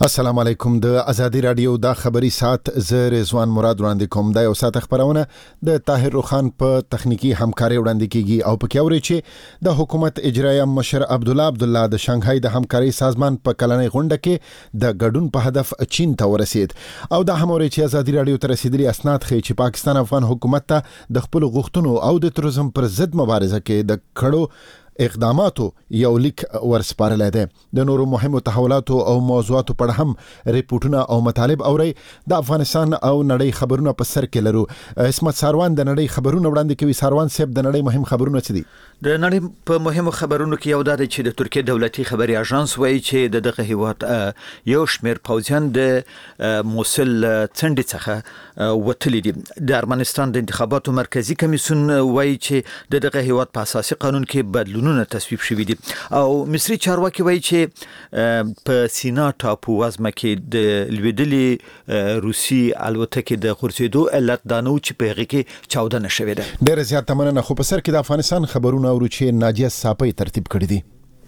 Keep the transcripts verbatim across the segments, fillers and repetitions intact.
السلام علیکم. د ازادي رادیو د خبري سات ز رضوان مراد وړاندې کوم. د یو سات خبرونه د طاهر روخان په تخنیکی همکاري وړاندې کیږي او په کې اوري چې د حکومت اجرایه مشر عبد الله عبد الله د شانګهای د همکاري سازمان په کلنۍ غونډه کې د ګډون په هدف چین ته ورسید او د هموري چې ازادي رادیو ته رسیدلي اسناد ښیي چې پاکستان افغان حکومت ته د خپل غوښتنو او د تروریزم پر ضد مبارزه کې د کړو اقداماتو یو لیک ورسپارل دی. د نورو مهمو تحولاتو او موضوعاتو په اړه هم ریپورتونه او مطالب اوري. د افغانستان او نړۍ خبرونه په سر کې لرو. اسمت ساروان د نړۍ خبرونه وړاندې کوي. ساروان صاحب د نړۍ مهم خبرونه څه دي؟ د نړۍ په مهمو خبرونو کې یو دا دی چې د ترکیه دولتي خبري اژانس وایي چې د دغه هیواد یو شمېر پوځیان د موصل څنډې څخه وتلي دي. د ارمنستان د انتخاباتو مرکزی کمیسیون وایي چې د دغه هیواد په اساسي قانون کې بدلونونه تصویب شوي دي او مصري چارواکي وایي چې په سینا ټاپو وزمه کې د لویدلې روسي الوتکې د غورځېدو علت دا نه و چې په هغې کې چاودنه شوې ده. ډېره زیاته مننه. خو په سر کې د افغانستان خبرونه اورو چې ناجیه صافی ترتیب کړي دي.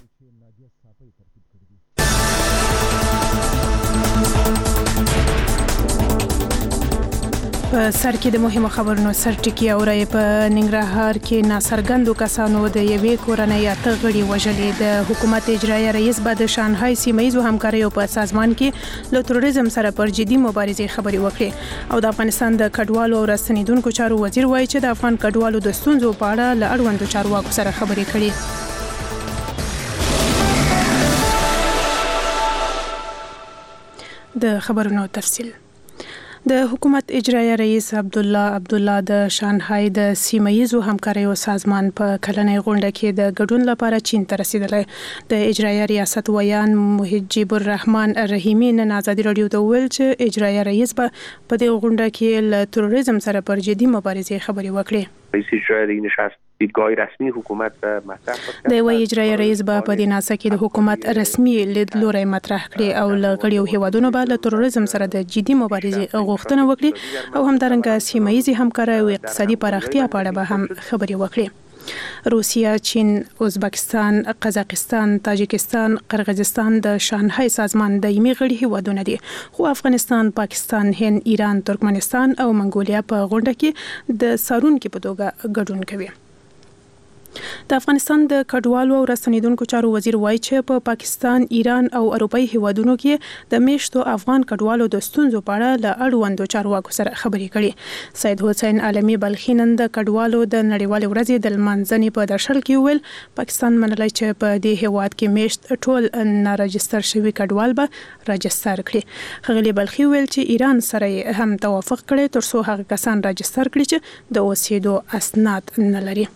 په سر کې د مهمو خبرونو سر ټکی اوري. په ننګرهار کې ناڅرګندو کسانو د یوې کورنۍ اته غړي وژلې. د حکومت اجرایه رئیس به د شانګهای سیمه‌ییزو همکاریو په سازمان کې له تروریزم سره پر جدي مبارزې خبرې وکړي او د افغانستان د کډوالو او راستنیدونکو چارو وزیر وایي چې د افغان کډوالو د ستونزو په اړه له اړوندو چارواکو سره خبرې کړي. د خبرونو تفصیل. د حکومت اجرایه رئیس عبد الله عبد الله د شانګهای د سیمه‌ییزو همکاریو سازمان په کلنۍ غونډه کې د ګډون لپاره چین ته رسیدلی. د اجرایه ریاست ویان محجب الرحمن رحیمی نن ازادي رادیو ته وویل چې اجرایه رئیس به په دې غونډه کې له تروریزم سره پر جدي مبارزې خبرې وکړي. رئیس اجرایی نشست دیدگاه رسمی حکومت به مطرح کړ. د وی اجرایی رئیس به په دې ناسه کې د حکومت رسمي لیدلوري مطرح کړي او له غړیو هیوادونو به له تروریزم سره د جدي مبارزې غوښتنه وکړي او همدارنګه سیمه‌ییزې همکاري او اقتصادي پراختیا په اړه به هم خبرې وکړي. روسیا، چین، ازبکستان، قزاقستان، تاجکستان، قرغیزستان د شانګهای سازمان دایمي غړي هیوادونه دي. خو افغانستان، پاکستان، هند، ایران، ترکمنستان او منګولیا په غونډه کې د سارونکو په توګه ګډون کوي. د افغانستان د کډوالو او راستنیدونکو چارو وزیر وایي چې په پاکستان، ایران او اروپایي هیوادونو کې د میشتو افغان کډوالو د ستونزو په اړه له اړوندو چارواکو سره خبرې کړي. سید حسین عالمي بلخي نن د کډوالو د نړیوالې ورځې د لمانځنې په درشل کې ویل پاکستان منلی چې په دې هیواد کې میشت ټول ناراجستر شوي کډوال به راجستر کړي. ښاغلي بلخي ویل چې ایران سره هم توافق کړي ترڅو هغه کسان راجستر کړي چې د اوسېدو اسناد نه لري.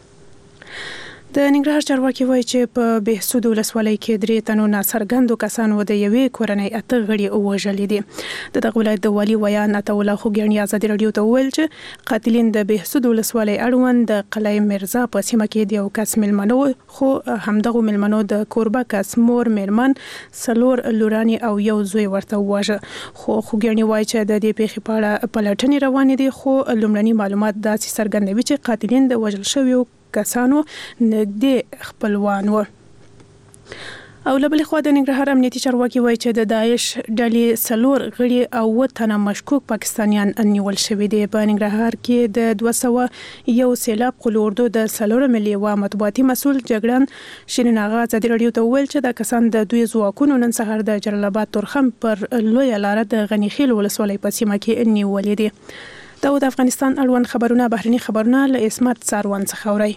د ننګرهار چارواکي وایي چې په بهسود ولسوالۍ کې درې تنو ناڅرګندو کسانو د یوې کورنۍ اته غړي وژلي دي. د دغه ولایت د والي ویان عطا الله خوګیاڼي ازادي رادیو ته وویل چې قاتلین د بهسود ولسوالۍ اړوند د قلعه مرزا په سیمه کې د یو کس مېلمنو خو همدغه مېلمنو د کوربه کس مور، مېرمن، څلور لورانې او یو زوی ورته وواژه. خو خوګیاڼي وایي چې د دې پیښې په اړه پلټنې روانې دي خو لومړني معلومات داسې څرګندوي چې قاتلین د وژل شویو کسانو نږدې خپلوان و. او له بلې خوا د ننګرهار امنیتي چارواکي وایي چې د داعش ډلې څلور غړي او اووه تنه مشکوک پاکستانیان نیول شوي دي. په ننګرهار کې د دوه سوه یو سیلاب قلو اردو د څلورمې لیوه مطبوعاتي مسؤل جګړن شیرین اغا ازادي رادیو ته وویل چې دا کسان د دوی ځواکونو نن سهار د جلال آباد تورخم پر لویه لاره د غنیخیل ولسوالۍ په سیمه کې نیولې دي. دا د افغانستان اړوند خبرونه بهرني خبرونه له اسمت ساروان څخه اورئ.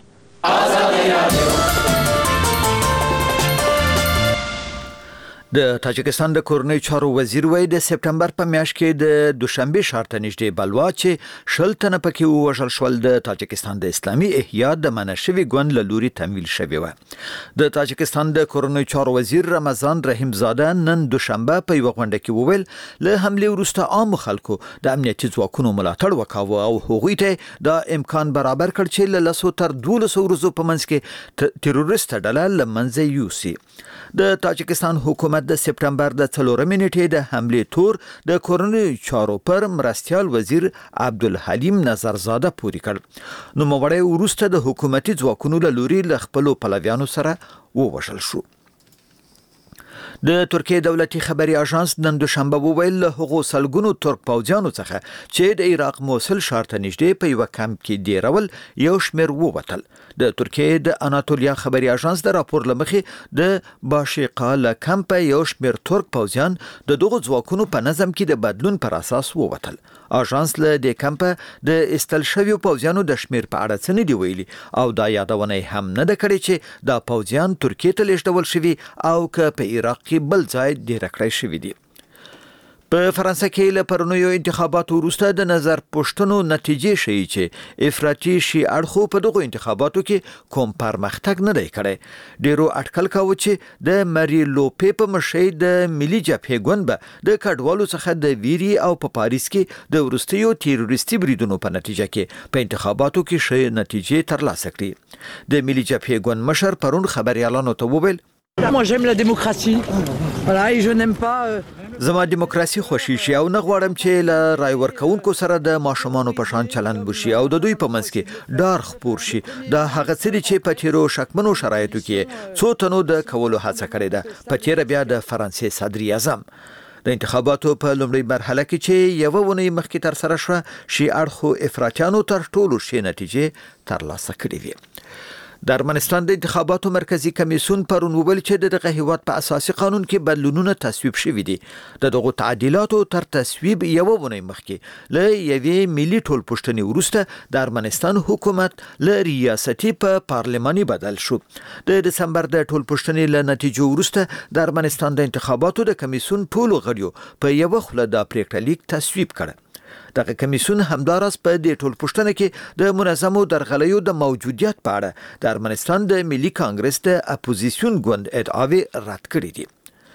د تاجکستان د کورنۍ چارو وزیر وایي د سپټمبر په میاشت کې د دوشنبه ښار ته نږدې بلوا چې شل تنه پکې ووژل شول د تاجکستان د اسلامي احیا د منع شوي ګوند له لوري تمویل شوې وه. د تاجکستان د کورنۍ چارو وزیر رمضان رحیم زاده نن دوشنبه په یوه غونډه کې وویل له حملې وروسته عامو خلکو د امنیتي ځواکونو ملاتړ وکاوه او هغوی ته دا امکان برابر کړ چې له لسو تر دولسو ورځو په منځ کې تروریسته ډله له منځه یوسي. د تاجکستان حکومت د سپټمبر د څلورمې نیټې د حملې تور د کورنۍ چارو پر مرستیال وزیر عبدالحلیم نظرزاده پوري کړ. نوموړی وروسته د حکومتي ځواکونو له لوري له خپلو پلویانو سره ووژل شو. د ترکیه دولتي خبري اژانس نن دوشنبه وویل له هغو سلګونو ترک پوځیانو څخه چې د عراق موصل ښار ته نږدې په یو کمپ کې دیرول یو شمېر ووتل. د ترکیه د اناتولیا خبري اژانس د راپور لمخې د باشقا له کمپ یو شمېر ترک پوځیان د دغو ځواکونو په نظم کې د بدلون پر اساس ووتل. اژانس له د کمپ د استل شویو پوځیانو د شمېر په اړه څه نه دی ویلي او دا یادونه هم نه ده کړې چې دا پوځیان ترکیه ته لیږدول شوي او که په عراق کې بل ځای ډیر کړی شوی دی. په فرانسه کې له پرونیو انتخاباتو وروسته د نظر پوښتنو نتیجې ښیي چې افراطي شي اړخو په دغو انتخاباتو کې کوم پرمختګ نه دی کړی. ډیرو اټکل کاوه چې د مری لوپې په مشرۍ د ملي جبهې ګوند به د کډوالو څخه د ویري او په پاریس کې د وروستیو تیروریستي بریدونو په نتیجه کې په انتخاباتو کې ښې نتیجې ترلاسه کړي. د ملي جبهې ګوند مشر پرون خبريالانو ته وویل Moi j'aime la démocratie. Voilà, et je n'aime pas زما دیموکراسي خوښی شي او نه غواړم چې له رای ورکوونکو سره د ماشومانو په شان چلند وشي او د دوی په منځ کې ډار خپور شي. دا هغه څه دي چې په تیرو شکمنو شرایطو کې څو تنو د کولو هڅه کړې ده. په تیر بیا د فرانسې صدر اعظم د انتخاباتو په لومړۍ مرحله کې چې یو ونی مخکې تر سره شو شي اړخو افراطیانو تر ټولو ښې نتیجې ترلاسه کړې وي. د ارمنستان د انتخاباتو مرکزی کمیسیون پرون وویل چې دغه هیواد په اساسي قانون کې بدلونونه تصویب شوي دي. د دغو تعدیلاتو تر تصویب یو ونی مخکې له یوې ملي ټولپوښتنې وروسته د ارمنستان حکومت له ریاستي په پارلماني بدل شو. د دسمبر د ټولپوښتنې له نتیجو وروسته د ارمنستان د انتخاباتو د کمیسیون ټولو غړیو په یو خوله د پریکړه لیک تصویب کړ. دغه کمیسیون همداراز په دې ټولپوښتنه کې د منظمو درغلیو د موجودیت په اړه د ارمنستان د ملي کانګرس د اپوزیسیون ګوند ادعاوې رد کړې دي.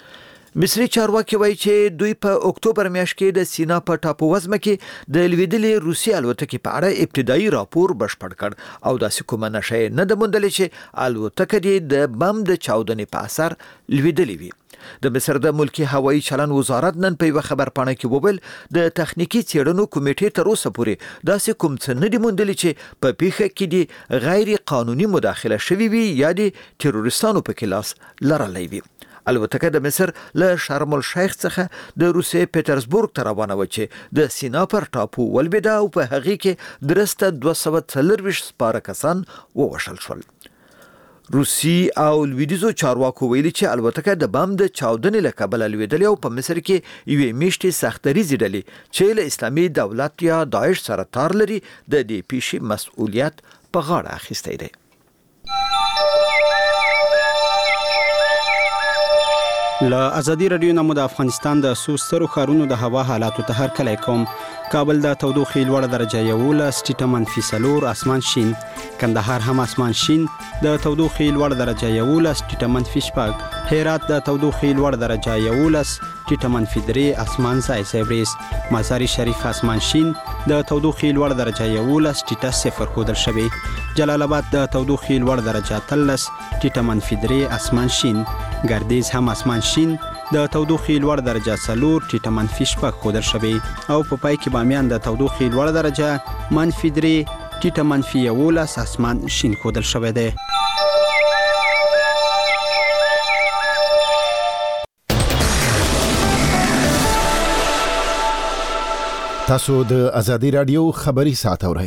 مصري چارواکي وایي چې دوی په اکتوبر میاشت کې د سینا په ټاپو وزمه کې د لوېدلې روسي الوتکې په اړه ابتدایي راپور بشپړ کړ او داسې کومه نښه نه ده موندلې چې الوتکه دې د بم د چاودنې په اثر لوېدلې وي. د مصر د ملکی هوایي چلن وزارت نن په یو خبرپاڼه کې وویل د تخنیکی څېړنو کمیټې تر اوسه پورې داسې کوم څه نه دي موندلي چې په پیښه کې دي غیر قانوني مداخله شوې وي یا د تروریستانو په کلاس لرلې وي. الوتکه د مصر له شرم الشیخ څخه د روسیې پیټرزبورګ ته روانه و چې د سینا پر ټاپو ولوېده او په هغې کې درسته دوه سوه څلرویشت سپاره کسان ووژل شول. روسي او لویدیزو چارواکو ویلي چې الوتکه د بم د چاودنې له کبله لوېدلې او په مصر کې یوې میاشتې سختریزې ډلې چې له اسلامي دولت یا داعش سره تار لري د دې پیښې مسؤلیت په غاړه اخیستی دی. له ازادي رادیو نه مو د افغانستان د څو سترو ښارونو د هوا حالاتو ته هرکلی کوم. کابل د تودوخې لوړه درجه یولس، ټیټه منفي څلور، اسمان شین. کندهار هم اسمان شین، د تودوخې لوړه درجه یولس، ټیټه منفي شپږ. هرات د تودوخې لوړه درجه یولس، ټیټه منفي درې، اسمان ځای ځای وریځ. مزار شریف اسمان شین، د تودوخې لوړه درجه یولس، ټیټه صفر ښودل شوی. جلال آباد د تودوخې لوړه درجه اتلس، ټیټه منفي درې، اسمان شین. ګردیز هم اسمان شین، د تودوخې لوړه درجه څلور، ټیټه منفي شپږ ښودل شوی. او په پای کې بامیان د تودوخې لوړه درجه منفي درې، ټیټه منفي یولس، اسمان شین ښودل شوی دی. تاسو د ازادي رادیو خبري ساعت اورئ.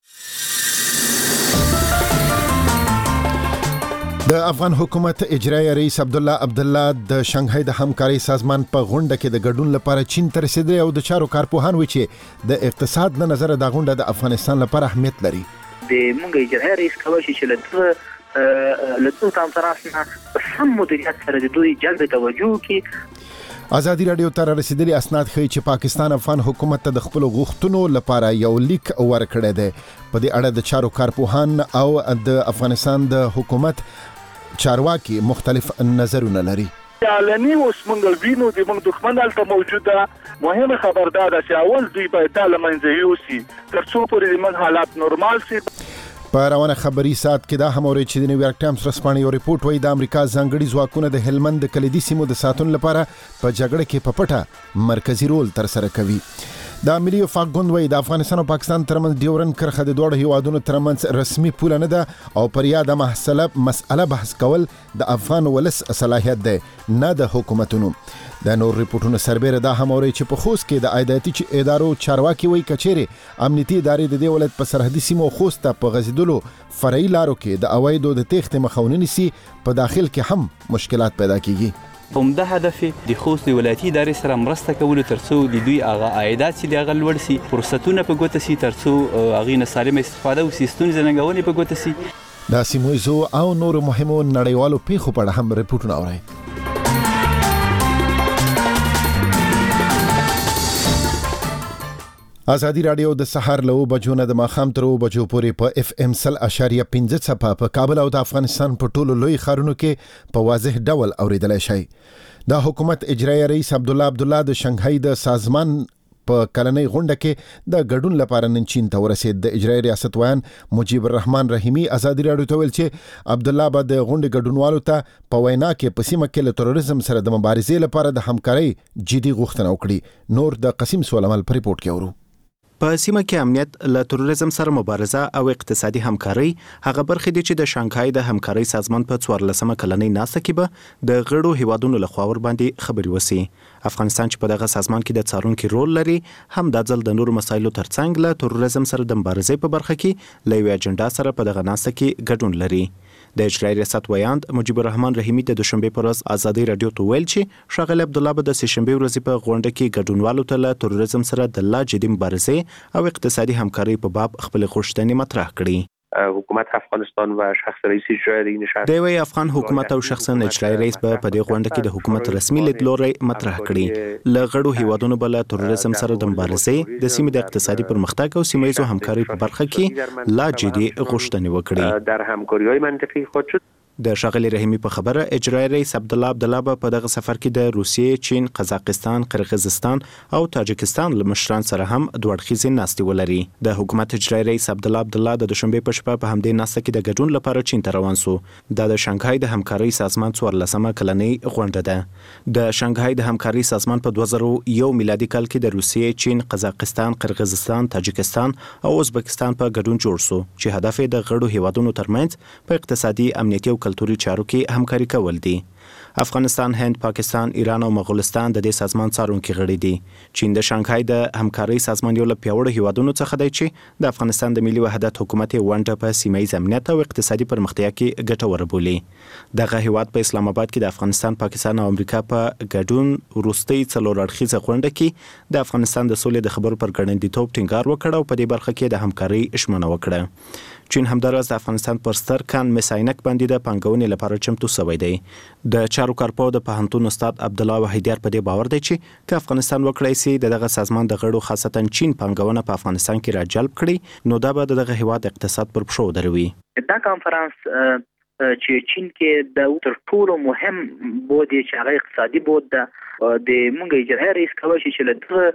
د افغان حکومت اجرایی رئیس عبد الله عبدالله د شنغهای د همکاري سازمان په غونډه کې د ګډون لپاره چین ته رسیدلی او د چارو کارپوهان وی چې د اقتصاد له نظره دا غونډه د افغانستان لپاره اهمیت لري. د مونږ اجرایی رئیس کوي چې لته لته کانفرنس نه سم مدیریت سره د دوی جلب توجه کې ازادي رادیو ته رسیدلي اسناد ښیي چې پاکستان افغان حکومت ته د خپل غوښتنو لپاره یو لیک ورکړی دی. په دې اړه د چارو کارپوهان او د افغانستان د حکومت چارواکي مختلف نظرونه لري. علني اوس مونږ وینو د موږ دښمن الته موجوده مهمه خبردار ده چې اول دوی باید د لمنځه یوسي تر څو پورې موږ حالات نورمال شي. په روانه خبري سات کې دا هم اوري چې د نیویارک ټایمز رسپانې یو ریپورت وایي د امریکا ځانګړي ځواکونه د هلمند د کلیدي سیمو د ساتون لپاره په جګړه کې په پټه مرکزی رول تر سره کوي. د ملي وفاق ګوند وایي د افغانستان او پاکستان ترمنځ ډیورن کرښه د دوه هیوادونو ترمنځ رسمي پوله نه ده او پر یاد مسله مسأله بحث کول د افغان ولس صلاحیت ده نه د حکومتونو. د نور ریپورتونو سربېره دا هم اوري چې په خوست کې د عایداتي ادارو چارواکي وایي کچېره امنیتي ادارې د دې ولایت په سرحدي سیمو خوست ته په غځېدلو فرعي لارو کې د عوایدو د تېښتې مخه ونیسي په داخل کې هم مشکلات پیدا کیږي. همدا هدف د خوست ولایتي ادارې سره مرسته کول ترڅو د دوی هغه عایدات چې د هغه لوړ سي فرصتونه په ګوته سي ترڅو هغه نه سالمه استفاده او سیستم ځنګونې په ګوته سي. دا سیمویزو او نور مهمو نړیوالو پیښو په اړه هم ریپورتونه اوري. ازادي رادیو د سحر له بجو نه د ماخام تر بجو پورې په اف ام صفر اشاریه پنځه څپه په کابل او د افغانستان په ټولو لوی ښارونو کې په واضح ډول اوریدلای شي. د حکومت اجرایي رئیس عبد الله عبد الله د شنغهای د سازمان په کلنۍ غونډه کې د ګډون لپاره نن چین ته ورسید. د اجرایي ریاست ویان مجيب الرحمن رحیمی ازادي رادیو ته ویل چې عبد الله به د غونډې ګډونوالو ته په وینا کې په سیمه کې له تروریزم سره د مبارزې لپاره د همکارۍ جدي غوښتنه وکړي. نور د قسیم سولمل په ریپورت کې اورو. په سیمه کې امنیت له تروریزم سره مبارزه او اقتصادي همکاري هغه برخې دي چې د شانګهای د همکاري سازمان په څوارلسمه کلنۍ ناسته کې به د غړو هیوادونو له خوا ور باندې خبري وسی. افغانستان چې په دغه سازمان کې د څارونکو رول لري هم د ځل د نورو مسایلو ترڅنګ له تروریزم سره د مبارزې په برخه کې له یو اجنډا سره په دغه ناسته کې ګډون لري. د اجرایي ریاست ویاند مجيب الرحمن رحیمی د دوشنبه پر ورځ ازادي رادیو ته ویل چې ښاغلی عبد الله به د سهشنبه ورځې په غونډه کې ګډونوالو ته له تروریزم سره د لا جدي مبارزې او اقتصادي همکاري په باب خپل غوښتنې مطرح کړي. حکومت افغانستان و شخص رئیس اجرایی نشست د وی افغان حکومت او شخصا اجرایی رئیس په دې غونډه کې د حکومت رسمي لیدلوري مطرح کړي. ل غړو هیوادونو بل تروریزم سره د مبارزې د سیمې د اقتصادي پرمختګ او سیمایي همکاري په برخه کې لا جدي غوښتنې وکړي. در همکاری‌های منطقي خود شد. د ښاغلي رحیمی په خبره اجرایی رئیس عبد الله عبد الله په دغه سفر کې د روسیې، چین، قزاقستان، قرغیزستان او تاجکستان له مشران سره هم دوه اړخیزې ناستې ولري. د حکومت اجرایی رئیس عبد الله عبد الله د دوشنبه په شپه په همدې ناسته کې د ګډون لپاره چین ته روان سو. دا د شانګهای د همکاري سازمان څوارلسمه کلنۍ غونډه ده. د شانګهای د همکاري سازمان په دوه زره یو میلادي کال کې د روسیې، چین، قزاقستان، قرغیزستان، تاجکستان او ازبکستان په ګډون جوړ سو چې هدف یې د غړو هیوادونو ترمنځ په اقتصادي، امنیتي او کلتوري چارو کې همکاري کول دي. افغانستان، هند، پاکستان، ایران او مغولستان د دې سازمان څارونکي غړي دي. چین د شانګهای د همکاري سازمان یو له پیاوړو هیوادونو څخه دی چې د افغانستان د ملي وحدت حکومت ونډه په سیمایي امنیت او اقتصادي پرمختیا کې ګټوره بولي. دغه هیواد په اسلام آباد کې د افغانستان، پاکستان او امریکا په ګډون وروستي څلور اړخیزه غونډه کې د افغانستان د سولې د خبرو پر ګړندیتوب ټینګار وکړ او په دې برخه کې د همکاري ژمنه وکړه. چین همدارس د افغانستان پر ستر کان مساینک باندې د پنګونې لپاره چمتو شوی دی. د چارو کارپو د پوهنتون استاد عبد الله وحیدیار په دې باور دی چې که افغانستان وکړای شي دغه سازمان د غړو خاصتا چین پنګونه په افغانستان کې راجلب کړي نو دا به دغه هیواد اقتصاد پر پښو دروي. دا کانفرنس چې چین کې د تر ټولو مهم بود چې هغه اقتصادي بود د مونږ اجرایي رئیس کوي چې له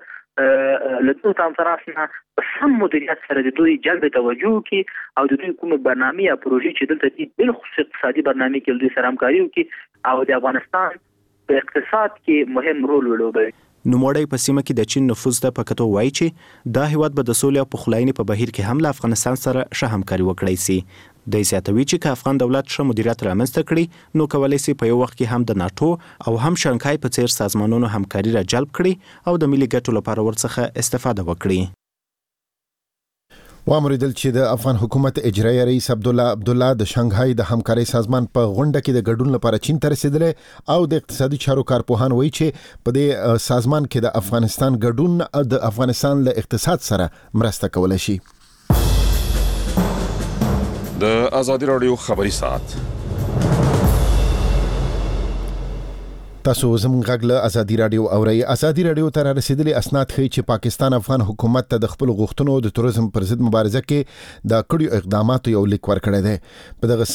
له دوه کانفرنس نه سم مدیریت سره د دوی جلب توجه کی او د دوی کوم برنامه یا پروژې چې دلته دي بل خصوصي اقتصادي برنامه کې دوی سره همکاري وکړي او د افغانستان په اقتصاد کې مهم رول ولوبوي. نوموړی په سیمه کې د چین نفوذ ته په کتو وایي چې دا هیواد به د سولې او پخلاینې په بهیر کې هم له افغانستان سره ښه همکاري وکړي سي. د زیاتوي چې که افغان دولت ښه مدیریت رامنځته کړي نو کولای شي په یو وخت کې هم د ناتو او هم شانګهای په څیر سازمانونو همکاري را جلب کړي او د ملي ګټو لپاره ورڅخه استفاده وکړي. وامریدل چې د افغان حکومت اجرایي رئیس عبد الله عبد الله د شانګهای د همکاري سازمان په غونډه کې د ګډون لپاره چین ته رسیدل او د اقتصادي چارو کارپوهان وایي چې په دې سازمان کې د افغانستان ګډون د افغانستان له اقتصاد سره مرسته کولای شي. د ازادي رادیو خبري ساعت تاسو زموږ غږ له ازادي رادیو اورئ. ازادي رادیو ته رسیدلي اسناد ښیي چې پاکستان افغان حکومت ته د خپل غوښتنو د تروریزم پر ضد مبارزه کې د کړیو اقداماتو یو لیک ورکړی دی. په دغه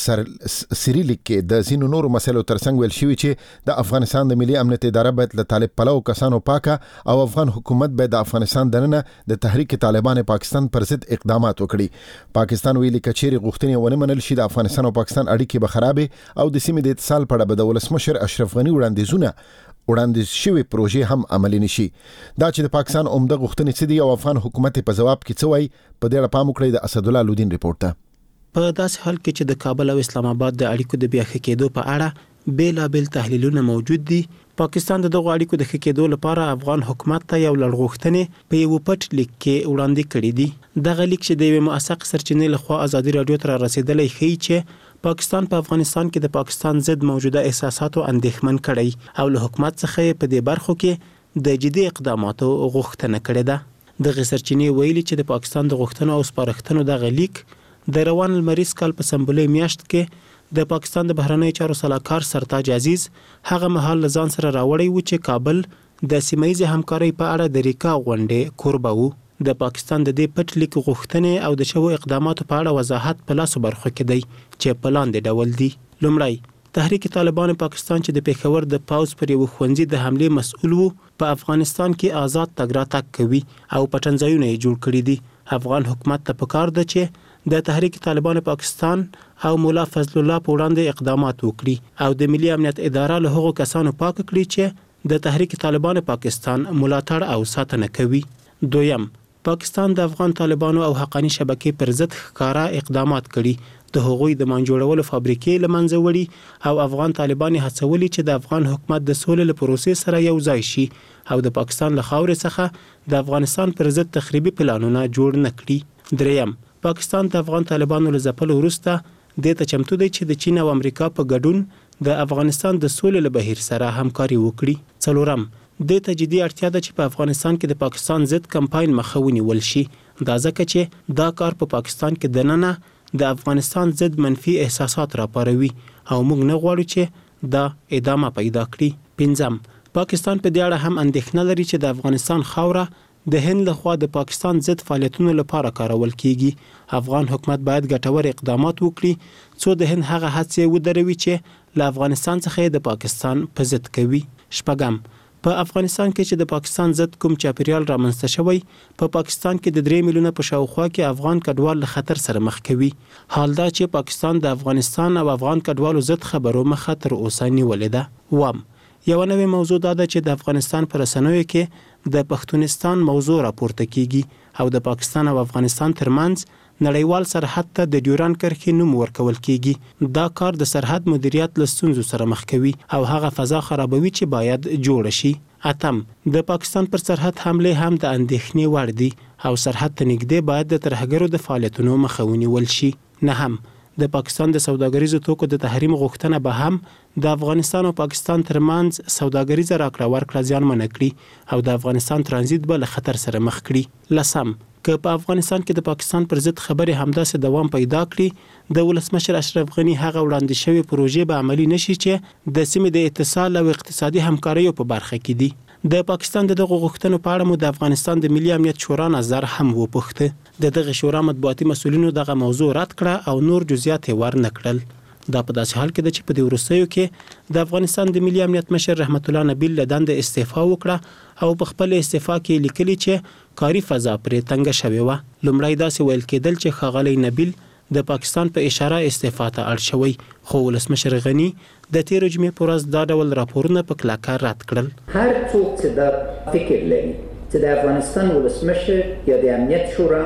سری لیک کې د ځینو نورو مسایلو ترڅنګ ویل شوی چې د افغانستان د ملي امنیت اداره باید له طالب پلو کسانو پاکه او افغان حکومت باید د افغانستان دننه د تحریک طالبان پاکستان پر ضد اقدامات وکړي. پاکستان ویلي کچېرې غوښتنې ونه منل شي د افغانستان او پاکستان اړیکې به خرابې او د سیمې د اتصال په اړه به د ولسمشر اشرف غني وړاندیز وړاندیز شوی پروژې هم عملي نشي. دا چې د پاکستان عمده غوښتنې څه دي او افغان حکومت په جواب کې څه وایي، په دې اړه پام وکړئ. د اسدالله لودین ریپورت ته. په داسې حال کې چې د کابل او اسلام آباد د اړیکو د بیا ښه کېدو په اړه بیلابیل تحلیلونه موجود دي، پاکستان د دغو اړیکو د ښه کېدو لپاره افغان حکومت ته یو لړ غوښتنې په یو پټ لیک کې وړاندې کړې دي. دغه لیک چې د یوې موثق سرچینې لخوا ازادي رادیو ته رسیدلی ښیي چې پاکستان په افغانستان کې د پاکستان ضد موجوده احساساتو اندېښمن کړی او له حکومت څخه په دې برخو کې د جدي اقداماتو غوښتنه کړې ده. دغه سرچینې ویلي چې د پاکستان د غوښتنو او سپارښتنو دغه لیک د روان لمریز کال په سنبلې میاشت کې د پاکستان د بهرنی چارو سلاکار سرتاج عزیز هغه مهال ځان سره راوړی و چې کابل د سیمه‌ییزې همکارۍ په اړه د ریکا غونډې کوربه و. د پاکستان د دې پټ لیک غوښتنې او د شوو اقداماتو په اړه وضاحت په لاسو برخو کې دی چې په لاندې ډول دي. لومړی، تحریک طالبان پاکستان چې د پیښور د پاوز پر یو ښوونځي د حملې مسؤل وو، په افغانستان کې آزاد تګ راتګ کوي او پټنځایونه یې جوړ کړي دي. افغان حکومت ته پکار ده چې د تحریک طالبان پاکستان او مولا فضل الله په وړاندې اقدامات وکړي او د ملي امنیت اداره له هغو کسانو پاک کړي چې د تحریک طالبان پاکستان ملاتړ او ساتنه کوي. دویم، پاکستان د افغان طالبانو او حقانی شبکې پر ضد ښکارا اقدامات کړي، د هغوی د مان جوړولو فابریکې له منځه وړي او افغان طالبان هڅولي چې د افغان حکومت د سولې له پروسې سره یو ځای شي او د پاکستان له خاورې څخه د افغانستان پر ضد تخریبي پلانونه جوړ نه کړي. دریم، پاکستان د افغان طالبانو له ځپلو وروسته دې ته چمتو دی چې د چین او امریکا په ګډون د افغانستان د سولې له بهیر سره همکاري وکړي. څلورم، دې ته جدي اړتیا ده چې په افغانستان کې د پاکستان ضد کمپاین مخه ونیول شي، دا ځکه چې دا کار په پاکستان کې دننه د افغانستان ضد منفي احساسات راپاروي او موږ نه غواړو چې دا ادامه پیدا کړي. پنځم، پاکستان په دې اړه هم اندېښنه لري چې د افغانستان خاوره د هند لخوا د پاکستان ضد فعالیتونو لپاره کارول کیږي. افغان حکومت باید ګټور اقدامات وکړي څو د هند هغه هڅې ودروي چې له افغانستان څخه د پاکستان په ضد کوي. شپږم، په افغانستان کې چې د پاکستان ضد کوم چاپیریال رامنځته شوی، په پاکستان کې د درې میلیونه په شاوخوا کې افغان کډوال له خطر سره مخ کوي. حال دا چې پاکستان د افغانستان او افغان کډوالو ضد خبرو مخه تر اوسه نیولې ده. وام، یو نوې موضوع دا ده چې د افغانستان پر رسنیو کې د پښتونستان موضوع راپورته کیږي او د پاکستان او افغانستان ترمنځ نړیوال سرحد ته د ډیوران کرښې نوم ورکول کیږي. دا کار د سرحد مدیریت له ستونزو سره مخ کوي او هغه فضا خرابوي چې باید جوړ شي. اتم، د پاکستان پر سرحد حمله هم د اندېښنې وړ دي او سرحد ته نږدې باید د ترهګرو د فعالیتونو مخه ونیول شي. نهم، د پاکستان د سوداګریزو توکو د تحریم غوښتنه به هم د افغانستان او پاکستان ترمنځ سوداګریزه راکړه ورکړه زیانمنه کړي او د افغانستان ترانزیت به له خطر سره مخ کړي. لسم، که په افغانستان کې د پاکستان پر ضد خبرې همداسې دوام پیدا کړي، د ولسمشر اشرف غني هغه وړاندې شوی پروژې به عملي نشي چې د سیمې د اتصال او اقتصادي همکاریو په برخه کې دي. د پاکستان د دغه غوښتنو په اړه مو د افغانستان د ملي امنیت شورا نظر هم وپوښته. د دغه شورا مطبوعاتي مسؤلینو دغه موضوع رد کړه او نور جزئیات یې ور نه کړل. دا په داسې حال کې ده چې په دې وروستیو کې د افغانستان د ملي امنیت مشر رحمت الله نبیل له دندې استعفا وکړه او په خپل استعفا کې لیکلي چې کاري فضا پرې تنګه شوې وه. لومړی داسې ویل کېدل چې ښاغلی نبیل د پاکستان په اشاره استعفا ته اړ شوی، خو ولسمشر غني د تیرو جمعې په ورځ دا ډول راپورونه په کلکه رد کړل. هر څوک چې دا فکر لري چې د افغانستان ولسمشر یا د امنیت شورا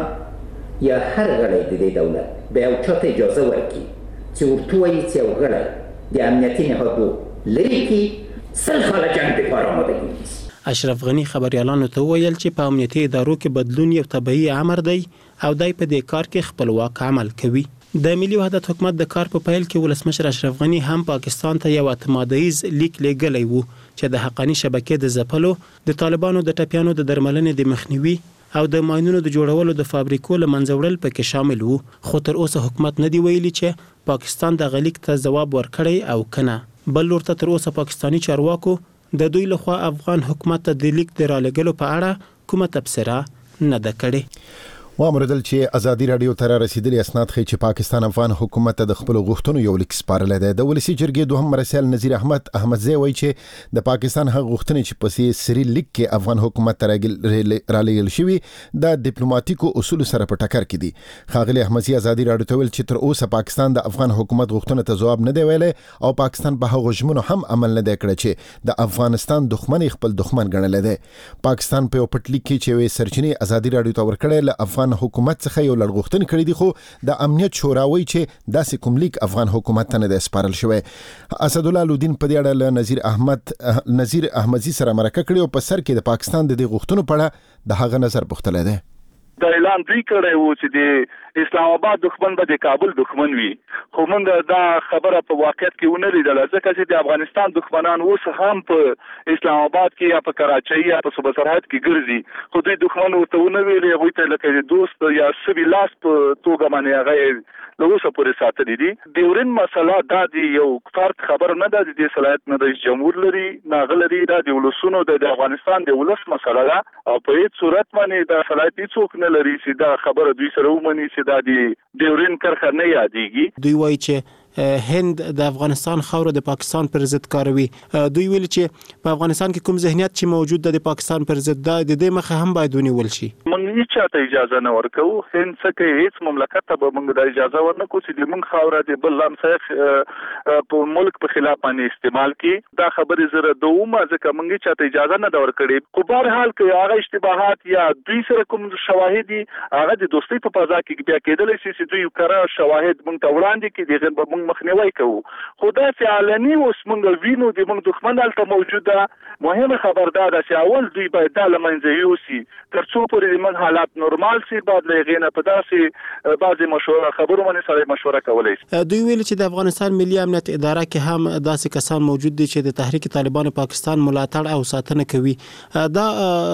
یا هر غړی د دې دولت به یو چاته اجازه ورکړي چې ورته وایي چې یو غړی د امنیتي نهادو لرې کړي، سل کاله جنګ دپاره آمادګي ونیسي. اشرف غني خبريالانو ته ویل چې په امنیتي ادارو کې بدلون یو طبيعي امر دی او دای په دې کار کې خپلواک عمل کوي. د ملي وحدت حکومت د کار په پیل کې ولسمشر اشرف غني هم پاکستان ته یو اعتمادیز لیک لېږلی وو چې د حقانی شبکې د ځپلو، د طالبانو د ټپیانو د درملنې د مخنیوي او د ماینونو د جوړولو د فابریکو له منځه وړل پکې شامل وو. خو تر اوسه حکومت نه دی ویلي چې پاکستان د غلیک ته جواب ورکړی او کنه. بل ورته تر اوسه پاکستانی چارواکو د دوی لخوا افغان حکومت ته د لیک د رالېږلو په اړه کومه تبصره نه ده کړې. وامردل چې ازادي رادیو تر رسیدلي اسناد خي چې پاکستان افغان حکومت د خپل غوښتنو یو لیک سپارل دی. د ولسی جرګې دوهم مرسل نذیر احمد احمدزی وایي چې د پاکستان هغه غوښتنې چې په سری لیک کې افغان حکومت ته رالېږل شوی د ډیپلوماټیکو اصول سره په ټکر کې دي. خاغلی احمدزی ازادي رادیو ته ویل چې تر اوسه پاکستان د افغان حکومت غوښتنو ته ځواب نه دی ویلی او پاکستان په هغه ژمنو هم عمل نه دی کړی چې د افغانستان دښمن خپل دښمن ګڼل دی. پاکستان په یو پټ لیک کې چې وی سرچینې ازادي رادیو ته ورکړل له افغان حکومت څخه یو لړغوښتنې کړې دي، خو د امنیت شورا وایي چې داسې کوم لیک افغان حکومت ته نه دی سپارل شوی. اسد الله لودین په دې اړه له نذیر احمد نذیر احمدزی سره مرکه کړې او په سر کې د پاکستان د دې غوښتنو په اړه د هغه نظر پوښتلی دی. دا اعلان دوی کړی وو چې د اسلام آباد دښمن به د کابل دښمن وي، خو موږ دا خبره په واقعیت کې ونه لیدله ځکه چې د افغانستان دښمنان اوس هم په اسلام آباد کې یا په کراچۍ یا په صوبه سرحد کې ګرځي، خو دوی دښمن ورته ونه ویلې، هغوی ته لکه د دوست یا سوي لاس په توګه باندې هغه له اوسه پورې ساتلي دي. ډیورین مسله دا دی یو فرد خبر نه ده، د صلاحیت نه رئیس جمهور لري نه لري، دا د ولسونو د افغانستان د ولس مسله ده او په هیڅ صورت باندې دا صلاحیت هیڅوک نه لري چې دا خبره دوی سره ومني چې دا د ډیورین کرښه نه یادېږي. دوی وایي چې هند د افغانستان خاوره د پاکستان پر ضد کاروي. دوی ویل چې په افغانستان کې کوم ذهنیت چې موجود ده د پاکستان پر ضد د دې مخه هم باید ونیول شي. موږ هیڅ چاته اجازه نه ورکو، هند څخه هیڅ مملکت ته به موږ د اجازه ورنکو چې د موږ خاوره د بل همسایه په ملک په خلاف باندې استعمال کړي. دا خبره زره دومره ځکه موږ چاته اجازه نه دا ورکړي. خو په هر حال کې هغه اشتباهات یا دوی سره کوم شواهد هغه د دوستۍ په فضا کې بیا کېدلی شي چې دوی کړه شواهد موږ ته وړاندې کړي، دغه به مخنیوي کوو. خو دا چې علني اوس موږ وینو د موږ دښمن هلته موجود ده، مهمه خبر دا ده چې اول دوی باید دا له منځه یوسي تر څو پورې د موږ حالات نورمال سي، بعد له هغې نه په داسې بعضې مشوره خبرو باندې سره مشوره کولی شي. دوی ویل چې د افغانستان ملي امنیت اداره کې هم داسې کسان موجود دي چې د تحریک طالبان پاکستان ملاتړ او ساتنه کوي. دا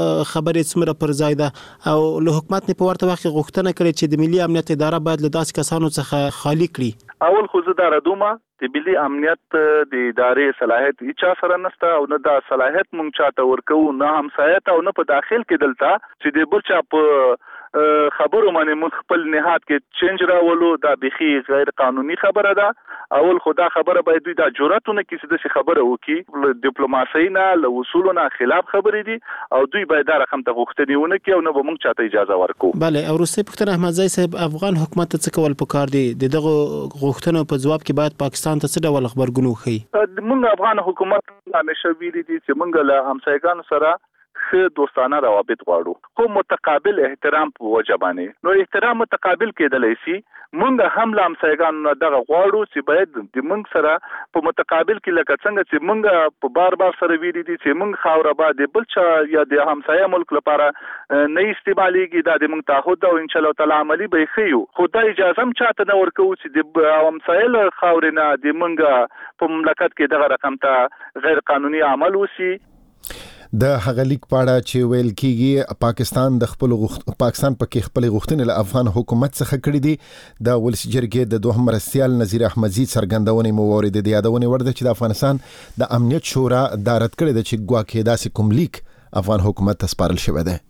خبرې څومره پر ځای ده او له حکومت نه په ورته وخت غوښتنه کړې چې د ملي امنیت اداره باید له داسې کسانو څخه خالی کړي؟ اول خو زه دا ردومه د ملي امنیت د ادارې صلاحیت هیچا سره نشته او نه دا صلاحیت مونږ چاته ورکوو، نه همسایت او نه په داخل کې دلته چې د بل چا په خبرو باندې موږ خپل نهاد کې چینج راولو. دا بخي غیر قانوني خبره ده. اول خو دا خبره باید دوی دا جرأت ونه کړي چې داسې خبره وکړي، له ډیپلوماسۍ نه له اصولو نه خلاف خبرې دي او دوی باید دا رقم ته غوښتنې ونه کړي او نه به موږ چاته اجازه ورکو. بله، او وروستۍ پوښتنه احمدزی صاحب، افغان حکومت ته څه کول پکار دي؟ د دغه غوښتنو په ځواب کې باید پاکستان ته څه ډول خبرګون وښیي؟ موږ افغان حکومت همیشه ویلي دي چې موږ له همسایګانو سره ښه دوستانه روابط غواړو، خو متقابل احترام په وجه باندې. نو احترام متقابل کېدلی شي. موږ هم له همسایګانو نه دغه غواړو چې باید د موږ سره په متقابل کې لکه څنګه چې موږ په بار بار سره ویلي دي چې موږ خاوره به د بل چا یا د همسایه ملک لپاره نه استعمالیږي، دا د موږ تعهد او ان شاء الله تعالی عملي به ښیو. خو دا اجازه هم چاته نه ورکوو چې د همسایه له خاورې نه د موږ په مملکت کې دغه رقم ته غیر قانوني عمل وشي. د هغه لیک پاړه چې ویل کیږي پاکستان د خپل غوښت... پاکستان پکې خپل غوښتنې له افغان حکومت څخه کړې دي. د ولسی جرګې د دوهم مرستیال نذیر احمدزی څرګندونې مو واورېدې. د یادونې وړ ده چې د افغانستان د امنیت شورا دا رد کړې ده چې ګواکې داسې کوم لیک افغان حکومت ته سپارل شوی دی.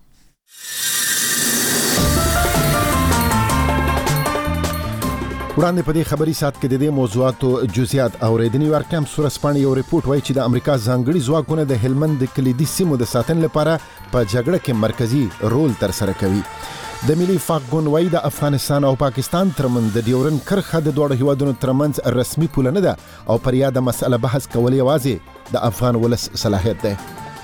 وړاندې په دې خبري سات کې د دې موضوعاتو جزئیات اوریدنی ورکم سورسپانې یو ریپورت وایي چې د امریکا ځانګړي ځواکونه د هلمند د کلیدي سیمو د ساتنې لپاره په جګړه کې مرکزی رول تر سره کوي. د ملي فاقګون وایي د افغانستان او پاکستان ترمنځ د ډیورن کرښه د دوه هیوادونو ترمنځ رسمي پوله نه ده او پر یاده مسله بحث کول یوازې د افغان ولس صلاحیت ده.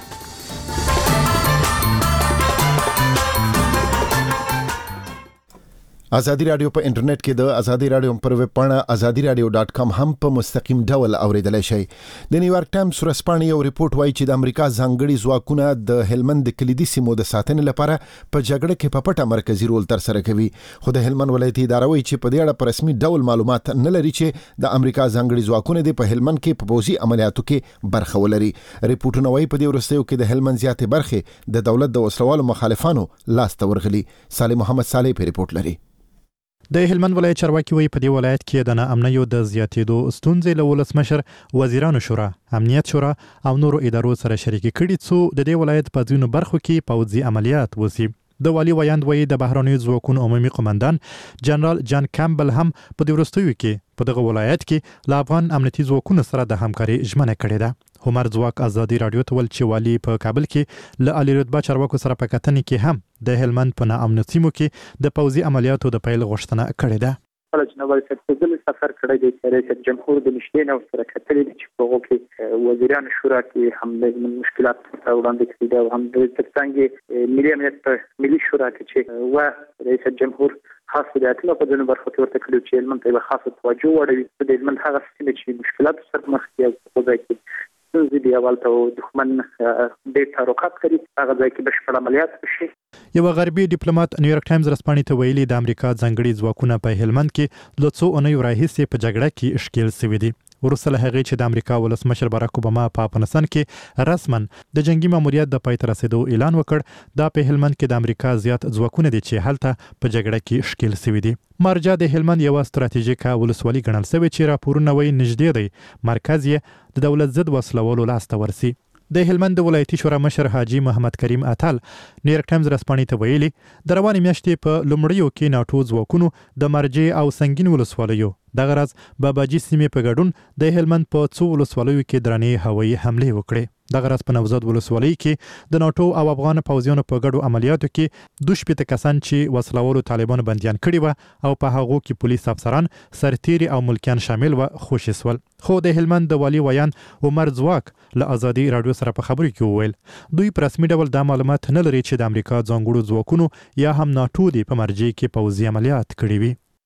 ازادي رادیو په انټرنیټ کې د ازادي رادیو پر ویب پاڼه ازادي رادیو ډاټ کام هم په مستقیم ډول اوریدلای شئ. د نیویارک ټایمز ورځپاڼې یو ریپورت وایي چې د امریکا ځانګړي ځواکونه د هلمند د کلیدي سیمو د ساتنې لپاره په جګړه کې په پټه مرکزی رول تر سره کوي. خو د هلمند ولایتي اداره وایي چې په دې اړه په رسمي ډول معلومات نه لري چې د امریکا ځانګړي ځواکونه د په هلمند کې په پوځي عملیاتو کې برخه ولري. ریپورتونه وایي په دې ورستیو کې د هلمند زیاتې برخې د دولت د وسلوالو مخالفانو لاس ته ورغلي. صالح محمد صالح په ریپورت لري. د هلمند ولایت چارواکي وایي په دې ولایت کې د ناامنیو د زیاتېدو ستونزې له ولسمشر وزیرانو شورا امنیت شورا او نورو ادارو سره شریکې کړي څو د دې ولایت په ځینو برخو کې پوځي عملیات وشي. د والی ویاند وایي د بهرنیو ځواکونو عمومي قومندان جنرال جان کامبل هم په دې وروستیو کې په دغه ولایت کې له افغان امنیتي ځواکونو سره د همکاري ژمنه کړې ده. عمر ځواک ازادي رادیو ته ویل چې والی په کابل کې له عالی رتبه چارواکو سره په کتنې کې هم د هلمند په ناامنو سیمو کې د پوځي عملیاتو د پیل غوښتنه کړې ده. کله چې نوبل سرتیزل سفر کړی دی چې رئیس جمهور د نشټې نو سره کتلې چې په هغه کې وزیران شورا کې هم د مشکلات په وړاندې کړي دا هم د څنګه ملي امنیت په ملي شورا کې چې و رئیس جمهور خاص هدایتونه په دنه برخه ورته کړو چې علم ته خاصه توجه وړي د علم هغه څه چې مشکلات سره مخ کیږي په ځای کې څه دی اول ته دښمن د تاروکات کوي هغه ځای کې بشپړ عملیات وشي. یو غربي ډیپلوماټ نیویارک ټایمز رسپانې ته ویلي د امریکا ځانګړي ځواکونه په هلمند کې له څو اونیو راهیسې په جګړه کې ښکیل شوي دي. وروسته له هغې چې د امریکا ولسمشر باراک اوباما په افغانستان کې رسما د جنگي ماموریت د پای ته رسیدو اعلان وکړ، دا په هلمند کې د امریکا زیات ځواکونه دي چې هلته په جګړه کې ښکیل شوي دي. مارجه د هلمند یوه ستراتیژیکه ولسوالي ګڼل شوې چې راپورونه وایي نږدې دی مرکز یې د دولت ضد وسلوالو لاسته ورسي. د هلمند ولایتي شورا مشر حاجی محمد کریم اتل نیویارک ټایمز رسپانې ته ویلي د روانې میاشتې په لومړیو کې ناټو ځواکونو د مرجې او سنگین ولسوالیو دغه راز باباجي سیمې په ګډون د هلمند په څو ولسوالیو کې درنې هوایي حملې وکړې. دغه راز په نوزاد ولسوالۍ کې د ناټو او افغان پوځیانو په ګډو عملیاتو کې دوه شپېته کسان چې وسلوالو طالبانو بندیان کړي وو او په هغو کې پولیس افسران سرتیري او ملکیان شامل و خوشي سول. خو د هلمند د والی ویان عمر ځواک له ازادي رادیو سره په خبرو کې وویل دوی په رسمي ډول دا معلومات نه لري چې د امریکا ځانګړو ځواکونو یا هم ناټو دی په مرجې کې پوځي عملیات کړي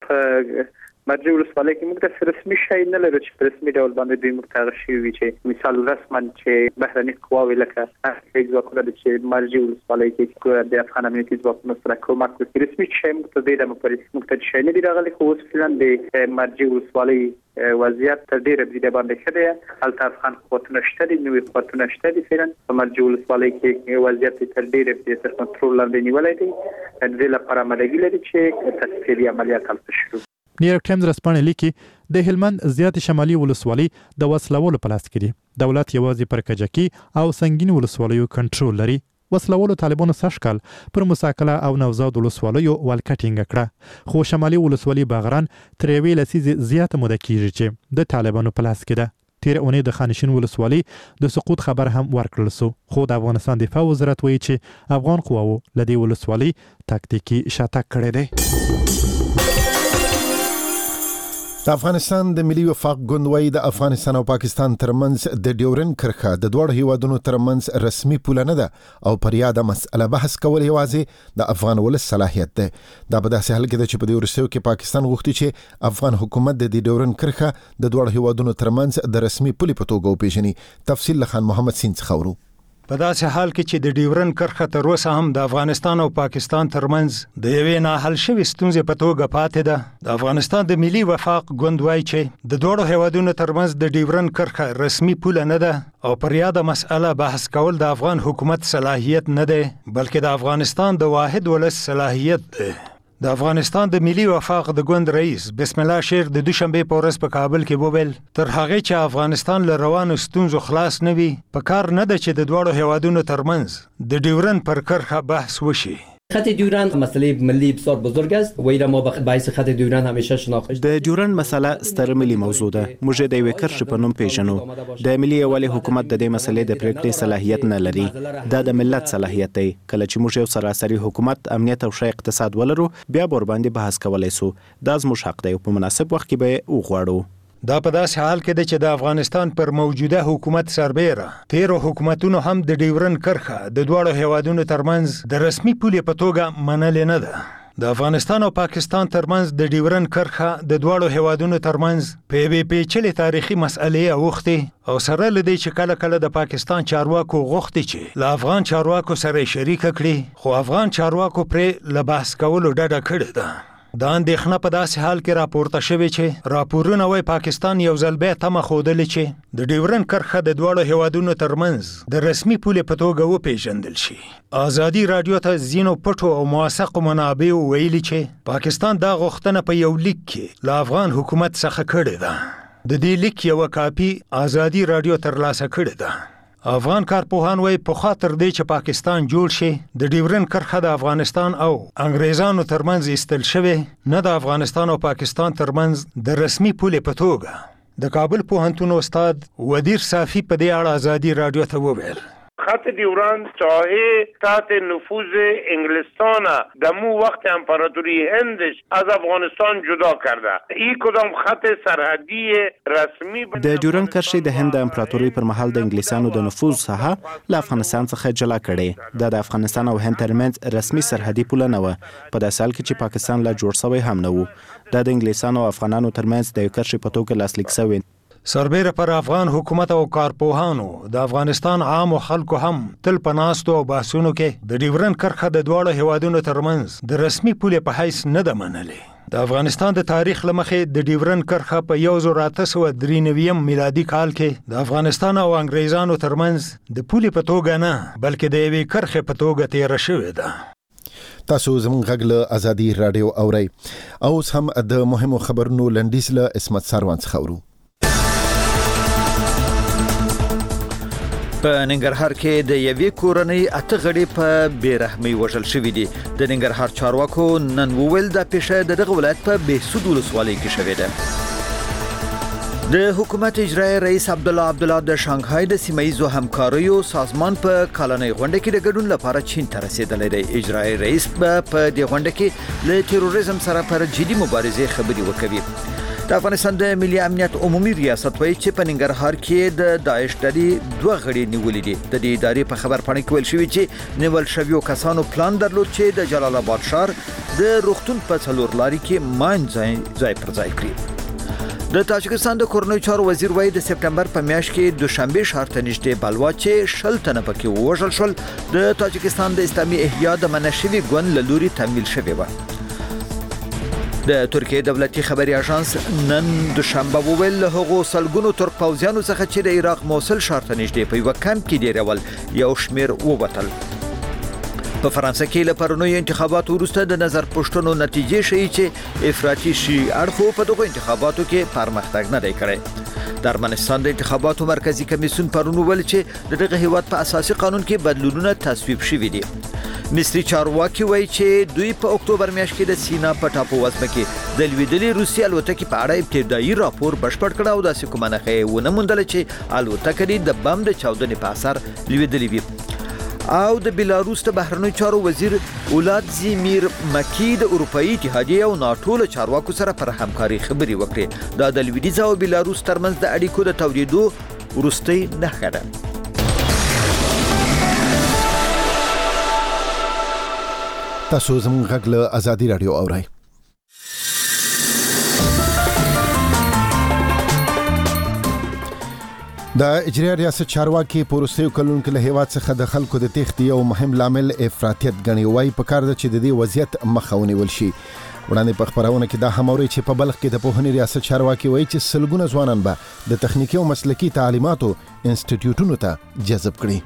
وي. مرجع ولسوالۍ کې موږ د رسمي شای نه لرو چې په رسمي ډول باندې دوی موږ ته شوي چې مثال رسما چې بهرني قواوې لکه هغه ځواکونه چې مرجع ولسوالۍ کې د افغان امنیتي ځواکونو سره کومک کوي رسمي شای موږ ته د موږ ته شای نه دی راغلی خو اوس فعلا د مرجع ولسوالۍ وضعیت تر ډیره بریده باندې ښه دی. هلته افغان قوتونه شته دي نوي قوتونه شته دي فعلا په مرجع ولسوالۍ کې وضعیت تر ډیره تر کنټرول لاندې نیولای دی. د دې لپاره عملیات لري چې تفصیلي عملیات هلته شروع. نیویارک ټایمز رسپانې لیکي د هلمند زیات شمالي ولسوالۍ د وسلوالو په لاس کې دي. دولت یوازې پر کجکي او سنگین ولسوالیو کنټرول لري. وسلوالو طالبانو سږکال پر مساکله او نوزاد ولسوالیو والکټینګ کړه خو شمالي ولسوالۍ باغران تر یوې لسیزې زیاته موده کیږي چې د طالبانو په لاس کې ده. تیر اونۍ د خانشین ولسوالۍ د سقوط خبر هم ورکړل شو خو د افغانستان دفاع وزارت وایي چې افغان قواو له دې ولسوالۍ تاکتیکي شاتګ کړی دی. د افغانستان د ملي وفاق ګوند وایي د افغانستان او پاکستان ترمنځ د ډیورن کرښه د دوه هیوادونو ترمنځ رسمي پوله نه ده او پر یاده مسأله بحث کول یوازې د افغان ولس صلاحیت ده. دا په داسې حال کې ده چې په دې وروستیو کې پاکستان غوښتي چې افغان حکومت د ډیورن کرښه د دوه هیوادونو ترمنځ د رسمي پولې په توګه وپیژني. تفصیل له خان محمد سین څخه ورو. په داسې حال کې چې د ډیورن کرښه تر اوسه هم د افغانستان او پاکستان ترمنځ د یوې نه حل شوې ستونزې په توګه پاتې ده. د افغانستان د ملي وفاق ګوند وایي چې د دوه هیوادونو ترمنځ د ډیورن کرښه رسمي پوله نه ده او پر یاده مسأله بحث کول د افغان حکومت صلاحیت نه دی بلکې د افغانستان د واحد ولس صلاحیت دی. د افغانستان د ملي وفاق د ګوند رئیس بسم الله شیر د دوشنبه په ورځ په کابل کې وویل تر هغه چې افغانستان له روانو ستونزو خلاص نه وي په کار نه ده چې د دوه هیوادونو ترمنځ د ډیورن پر کرښه بحث وشي. خط دیورند مسئله ملی بسیار بزرگ است و ایرا ما باعث خط دیورند همیشه شناخته د دیورند مسئله ستر ملي موضوع ده. موږ د یو کرښې په نوم پیژنو. د ملي یوالي حکومت د دې مسلې د پریکړې صلاحیت نه لري. دا د ملت صلاحیت دی. کله چې موږ یو سراسري حکومت امنیت او ښه اقتصاد ولرو بیا ور باندې بحث کولای سو. دا زموږ حق دی او په مناسب وخت کې به وغواړو. دا په داسې حال کې ده چې د افغانستان پر موجوده حکومت سربیره تیرو حکومتونو هم د ډیورن کرښه د دوه هیوادونو ترمنځ د رسمي پولې په توګه منلې نه ده. د افغانستان او پاکستان ترمنځ د ډیورن کرښه د دوه هیوادونو ترمنځ په یوې پیچلې تاریخي مسئلې اوښتې او سره له دې چې کله کله د پاکستان چارواکو غوښتي چې له افغان چارواکو سره شریک کړي خو افغان چارواکو پرې له بحث کولو ډډه کړې ده. دا اندېښنه په داسې حال کې راپورته شوې چې راپورونه وايي پاکستان یو ځل بیا تمه ښودلې چې د ډیورن کرښه د دواړو هیوادونو ترمنځ د رسمي پولې په توګه وپېژندل شي. ازادي راډیو ته ځینو پټو او موثقو منابعو ویلي چې پاکستان دا غوښتنه په یو لیک کې له افغان حکومت څخه کړې ده. د دې لیک یوه کاپي ازادي راډیو ترلاسه کړې ده. افغان کارپوهان وایي پخوا تر دې چې پاکستان جوړ شي د ډیورن کرښه د افغانستان او انګریزانو ترمنځ ایستل شوې نه د افغانستان او پاکستان ترمنځ د رسمي پولې په توګه. د کابل پوهنتون استاد ودیر صافی په دې اړه ازادي راډیو ته وویل خط دیوران چاهی تحت نفوذ انگلستان دمو وقت امپراتوری هندش از افغانستان جدا کرده. این کدام خط سرحدی رسمی د ډیورن کرښې د هند امپراتوري پر مهال د انګلیسانو د نفوذ ساحه له افغانستان څخه جلا کړي. دا د افغانستان او هند ترمنځ رسمي سرحدي پوله نه و په داسې حال کې چې پاکستان لا جوړ شوی هم نه و. دا د انګلیسانو او افغانانو ترمنځ د یو کرښې په توګه لاسلیک شوی. سربیره پر افغان حکومت او کارپوهانو د افغانستان عامو خلکو هم تل په ناستو او بحثونو کې د ډیورن کرښه د دواړو هیوادونو ترمنځ د رسمي پولې په حیث نه ده منلې. د افغانستان د تاریخ له مخې د ډیورن کرښه په یو زر اته سوه درې نوي میلادي کال کې د افغانستان او انګریزانو ترمنځ د پولې په توګه نه بلکې د یوې کرښې په توګه تیره شوې ده. تاسو زموږ غږ له ازادي راډیو اورئ. اوس هم د مهمو خبرونو لنډیز له اسمت سروان څخه اورو. په ننګرهار کې د یوې کورنۍ اته غړي په بیرحمۍ وژل شوي دي. د ننګرهار چارواکو نن وویل دا پیښه د دغه ولایت په بهسود ولسوالۍ کې شوې ده. د حکومت اجرایي رئیس عبدالله عبدالله د شانګهای د سیمایي همکاریو سازمان په کلنۍ غونډه کې د ګډون لپاره چین ته رسیدلی دی. اجرایي رئیس په دې غونډه کې له تروریزم سره پر جدي مبارزې خبرې وکوي. د افغانستان د ملي امنیت عمومي ریاست وایي چې په ننګرهار کې د داعش ډلې دوه غړي نیولي دي. د دې ادارې په خبرپاڼه کې ویل شوي چې نیول شویو کسانو پلان درلود چې د جلال آباد ښار د روغتون په څلور لارې کې ماین ځای ځای پر ځای کړي. د تاجکستان د کورنیو چارو وزیر وایي د سپټمبر په میاشت کې دوشنبه ښار ته نږدې بلوا چې شل تنه پکې ووژل شول د تاجکستان د اسلامي احیا د منشوي ګوند له لوري تمویل شوې وه. د ترکیه دولتي خبري اژانس نن دوشنبه وویل له هغو سلګونو ترک پوځیانو څخه چې د عراق موصل ښار ته نږدې په یوه کمپ کې ډیرول یو شمېر ووتل. په فرانسه کې له پرونیو انتخاباتو وروسته د نظر پوښتنو نتیجې ښیي چې افراطي شي اړخو په دغو انتخاباتو کې پرمختګ نه دی کړی. د ارمنستان د انتخاباتو مرکزی کمیسیون پرون وویل چې د دغه هیواد په اساسي قانون کې بدلونونه تصویب شوي دي. مصري چارواکي وایي چې دوی په اکتوبر میاشت کې د سینا په ټاپو وزمه کې د لوېدلې روسي الوتکې په اړه ابتدایي راپور بشپړ کړ او داسې کومه نښه یې ونه موندله چې الوتکه دې د بم د چاودنې په اثر لوېدلې وي. او د بیلاروس د بهرنیو چارو وزیر ولادیمیر مکی د اروپאי اتحادیې او ناټو له چارواکو سره پر همکاري خبرې وکړې. دا د لویدیځ او بیلاروس ترمنځ د اړیکو د تودېدو وروستۍ نښه ده. تاسو زموږ غږ له ازادي راډیو اورئ. د اجرایي ریاست چارواکي په وروستیو کلونو کې له هیواد څخه د خلکو د تېښتې یو مهم لامل افراطیت ګڼي. وایي پکار ده چې د دې وضعیت مخه ونیول شي. وړاندې په خبرونه کې دا هم اورئ چې په بلخ کې د پوهنې ریاست چارواکي وایي چې سلګونه ځوانان به د تخنیکي او مسلکي تعلیماتو انسټیټیوټونو ته جذب کړي.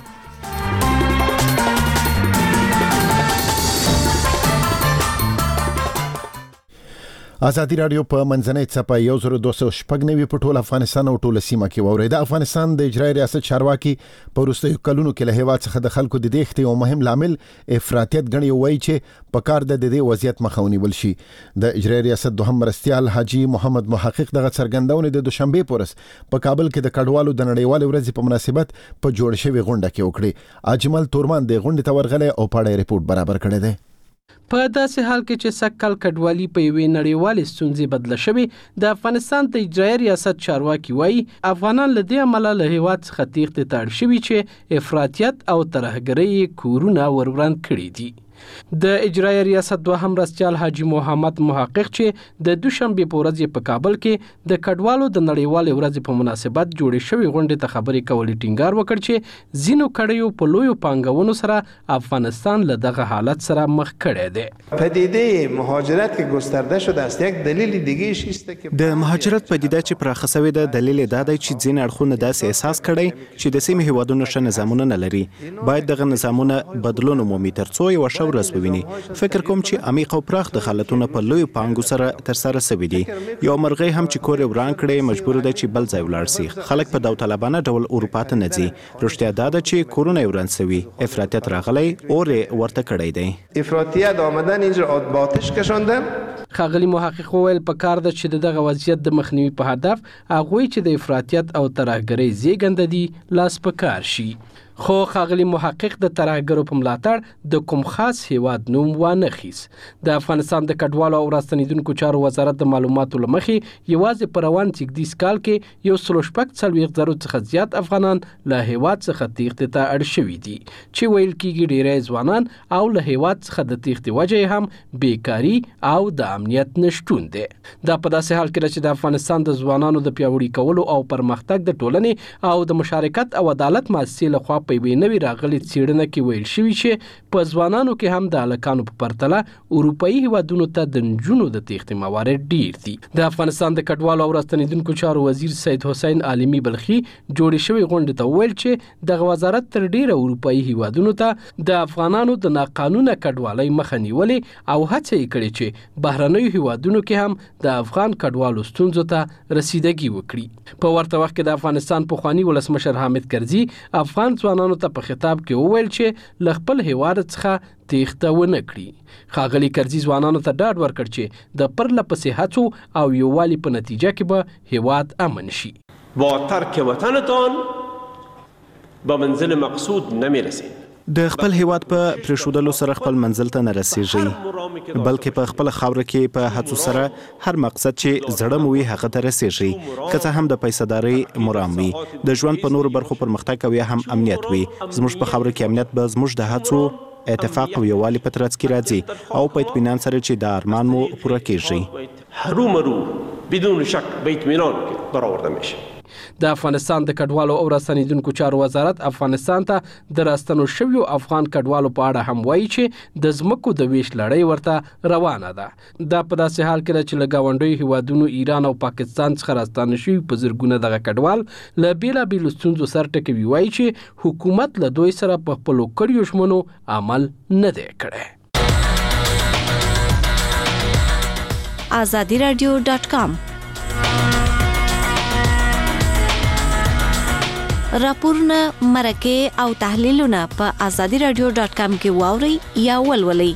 ازادي راډیو په منځنۍ څپه یو زر دوه سوه شپږ نوي په ټول افغانستان او ټول سیمه کې واوري. د افغانستان د اجرایي ریاست چارواکي په وروستیو کلونو کې له هیواد څخه د خلکو د تېښتې یو مهم لامل افراطیت ګڼي. وایي چې په کار د دې وضعیت مخه ونیول شي. د اجرایي ریاست دوهم مرستیال حاجی محمد محقق دغه څرګندونه د دوشنبه پورس په کابل کې د کډوالو د نړیوال ورځې په مناسبت په جوړ شوی غونډه کې وکړي. اجمل تورمان د غونډې ته ورغلی او پاړې ریپورت برابر کړی دی. په داسې حال کې چې سکل کډوالي په یوې نړیوالې ستونزې بدله شوې، د افغانستان د اجرایي ریاست چارواکي وایي افغانان له دې امله له هیواد څخه تېښتې ته اړ شوي چې افراطیت او ترهګرۍ کورونه ور وران کړي دي. د اجرایي ریاست دوهم مرستیال حاجی محمد محقق چې د دوشنبه په ورځ په کابل کې د کډوالو د نړیوال ورځ په مناسبت جوړې شوې غونډې ته خبرې کولې ټینګار وکړ چې ځینو کډیو په لویو پانګونو سره افغانستان له دغه حالت سره مخ کړی دی. پدیده مهاجرت که گسترده شده است یک دلیل دیگه است که د مهاجرت پدیده چې پراخه شوې ده دلیل دا دی چې ځینې اړخونه داسې احساس کړي چې د سیمې هیوادونو ښه نظامونه نه لري. باید دغه نظامونه بدلون ومومي ترڅو یوه ښه ورځ وویني. فکر کوم چې عمیق او پراخ دخالتونه په لویو پانګو سره ترسره شوي دي. یو مرغۍ هم چې کور یې وران کړی مجبور ده چې بل ځای ولاړ شي. خلک په داوطلبانه ډول اروپا ته نه ځي. رښتیا دا ده چې کورونه یې وران شوي. افراطیت راغلی اور یې ورته کړی دی. افراطیت آمدن اینجا با آتش کشانده. ښاغلي محقق وویل په کار ده چې دغه وضعیت د مخنیوي په هدف هغوی چې د افراطیت او ترهګرۍ زیږنده دي لاس په کار شي. خو ښاغلي محقق د ترهګرو په ملاتړ د کوم خاص هیواد نوم وانه خیس. د افغانستان د کډوالو او راستنیدونکو چارو وزارت د معلوماتو له مخې یوازې په روان زیږدیز کال کې یو سل شپږ څلوېښت زرو څخه زیات افغانان له هیواد څخه تیښتې ته اړ شوي دي چې ویل کېږي ډیری ځوانان او له هیواد څخه د تیښتې وجه هم بیکاري او د امنیت نشتون دی. دا په داسې حال کې چې د افغانستان د ځوانانو د پیاوړي کولو او پرمختګ د ټولنې او د مشارکت او عدالت مؤسسې لخوا په یوې نوې راغلې څېړنه کې ویل شوي چې په ځوانانو کې هم د هلکانو په پرتله اروپایي هیوادونو ته د نجونو د تیښتې موارد ډیر دي. د افغانستان د کډوالو او راستنیدونکو چارو وزیر سید حسین عالمي بلخي جوړې شوې غونډې ته وویل چې دغه وزارت تر ډیره اروپایي هیوادونو ته د افغانانو د ناقانونه کډوالۍ مخه نیولې او هڅه یې کړې چې بهرنیو هیوادونو کې هم د افغان کډوالو ستونزو ته رسیدګي وکړي. په ورته وخت کې د افغانستان پخواني ولسمشر حامد کرزي افغان ځوانانو ته په خطاب کې وویل چې له خپل هیواد څخه تیښته ونه کړي. ښاغلي کرزي ځوانانو ته ډاډ ورکړ چې د پرله پسې هڅو او یووالي په نتیجه کې به هیواد امن شي. با ترک وطنتان به منزل مقصود نمیرسید. د خپل هیواد په پرېښودلو سره خپل منزل ته نه رسیږئ بلکې په خپل خاوره کې په هڅو سره هر مقصد چې زړه مو وي هغه ته رسیږئ که څه هم د پیسهدارۍ مرام وي د ژوند په نورو برخو پرمختګ او یا هم امنیت وي. زموږ په خاوره کې امنیت به زموږ د هڅو اتفاق او یووالي په ترڅ کې راځي او په اطمینان سره چې د ارمان مو پوره کیږي. هرو مرو بدون شک به اطمینان برآورده میشه. د افغانستان د کډوالو او راستنیدونکو چارو وزارت افغانستان ته د راستنو شویو افغان کډوالو په اړه هم وایي چې د ځمکو د ویش لړۍ ورته روانه ده. دا په داسې حال کې ده چې له ګاونډیو هیوادونو ایران او پاکستان څخه راستانه شوي په زرګونه دغه کډوال له بېلابېلو ستونزو سر ټکوي. وایي چې حکومت له دوی سره په خپلو کړیو ژمنو عمل نه دی کړی. آزادي رادیو ډاټ کام راپورونه مرکه او تحلیلونه په آزادي رادیو ډاټ کام کې واورئ یا ولولئ.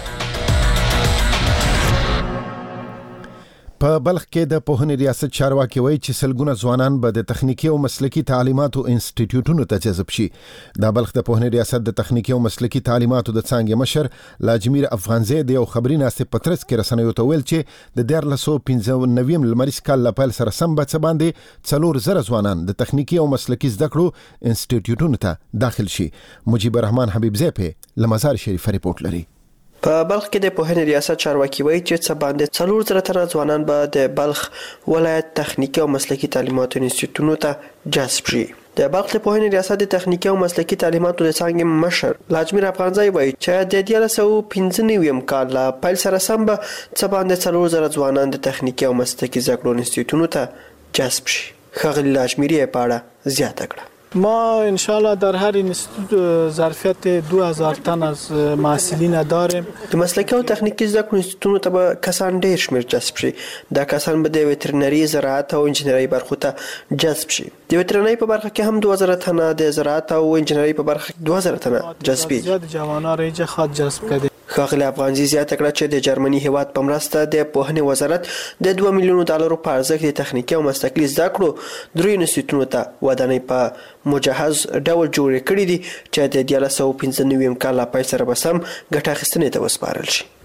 په بلخ کې د پوهنې ریاست چارواکي وایي چې سلګونه ځوانان به د تخنیکی او مسلکی تعلیماتو انسټیټیوټونو ته جذب شي. د بلخ د پوهنې ریاست د تخنیکی او مسلکی تعلیماتو د څانګې مشر لاجمیر افغانزی د یو خبري ناستې په ترڅ کې رسنیو ته ویل چې د دیارلس سوه پنځه نوي لمریز کال له پیل سره سم به څه باندې څلور زره ځوانان د تخنیکی او مسلکی زده کړو انسټیټیوټونو ته داخل شي. مجيب الرحمن حبیبزی په لمزار شریف ریپورت لري. په بلخ کې د پوهنې ریاست چارواکي وایي چې څه باندې څلور زره تنه ځوانان به د بلخ ولایت تخنیکی او مسلکی تعلیماتو انسټیټیوټونو ته جذب شي. د بلخ د پوهنې ریاست د تخنیکی او مسلکی تعلیماتو د څانګې مشر لاجمیر افغانزی وایي چې د دیارلس سوه پنځه نوي کال له پیل سره سم به څه باندې څلور زره ځوانان د تخنیکی او مسلکی زده کړو انسټیټیوټونو ته جذب شي. ښاغلي لاجمیر یې په اړه زیاته کړه. ما انشالله در هر انستیتوت ظرفیت دو هزار تن از محصلین داریم. د مسلکی او تخنیکی زده کړو انستیتوټونو ته به کسان ډیر شمیر جذب شي. دا کسان به د وترنري، زراعت او انجنیري برخو ته جذب شي. د وترنري په برخه کې هم دوه زره تنه، د زراعت او انجنیري په برخه کې دوه زره تنه جذبي. زیات جوانان را خاط جذب کړي. ښاغلي افغانزي زیاته کړه چې د جرمني هیواد په مرسته د پوهنې وزارت د دوه میلیونو ډالرو په ارزښت د تخنیکي او مسلکي زده کړو درې انسټیټیوټونو ته ودانۍ په مجهز ډول جوړې کړې دي چې د دیارلس سوه پنځه نوي کال له پیل سره به سم ګټه اخیستنې ته وسپارل شي.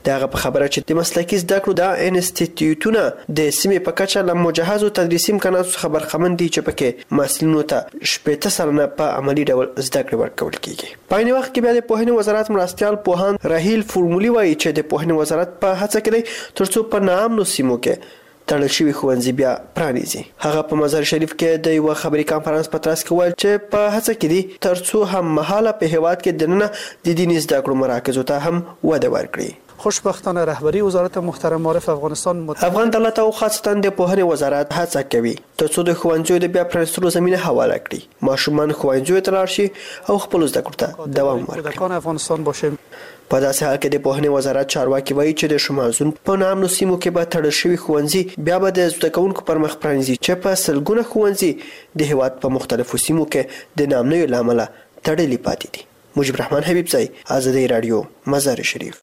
دغه په خبره چې د مسلکي زده کړو د انسټیټیوټونو د سیمې په کچه له مجهزو تدریسي امکاناتو څخه برخمن دي چې پکې محصلینو ته شپږ سلنه په عملی ډول زده کړې ورکول کیږي. په عین وخت کې بیا د پوهنې وزارت مرستيال پوهان راهیل فورمولي وایي چې د پوهنې وزارت په هڅه کې دی ترڅو په ناامنو سیمو کې تړل شوي ښوونځي بیا پرانیزي. هغه په مزار شریف کې د یو خبري کانفرنس په ترڅ کې ویل چې په هڅه کې دي ترڅو هم مهاله په هیواد کې دننه د دیني زده کړو مراکزو ته هم وده ورکړي. خوشبختانه رهبری وزارت محترم معرف افغانستان مت... افغان دولت او خاصتا د پوهنې وزارت هڅه کوي ترڅو د ښوونځیو د بیا پرانیستلو زمینه حواله کړي. ماشومان ښوونځیو ته لاړ شي او خپل زده کړو ته دوام ورکړي. افغانستان باشه. په داسې حال کې د پوهنې وزارت چارواکي وایي چې د شمالزون په نامنو سیمو کې به تړل شوي ښوونځي بیا به د زده کوونکو پر مخ پرانیزي چې په سلګونه ښوونځي د هیواد په مختلفو سیمو کې د نامنیو له امله تړلي پاتې دي. مجيب رحمان حبیبزی، آزادی رادیو، مزار شریف.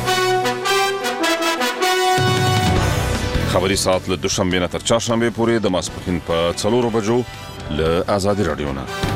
خبري ساعت له دوشنبه نه تر چهارشنبه پورې د ماسپښین په څلورو بجو له آزادی رادیو نه.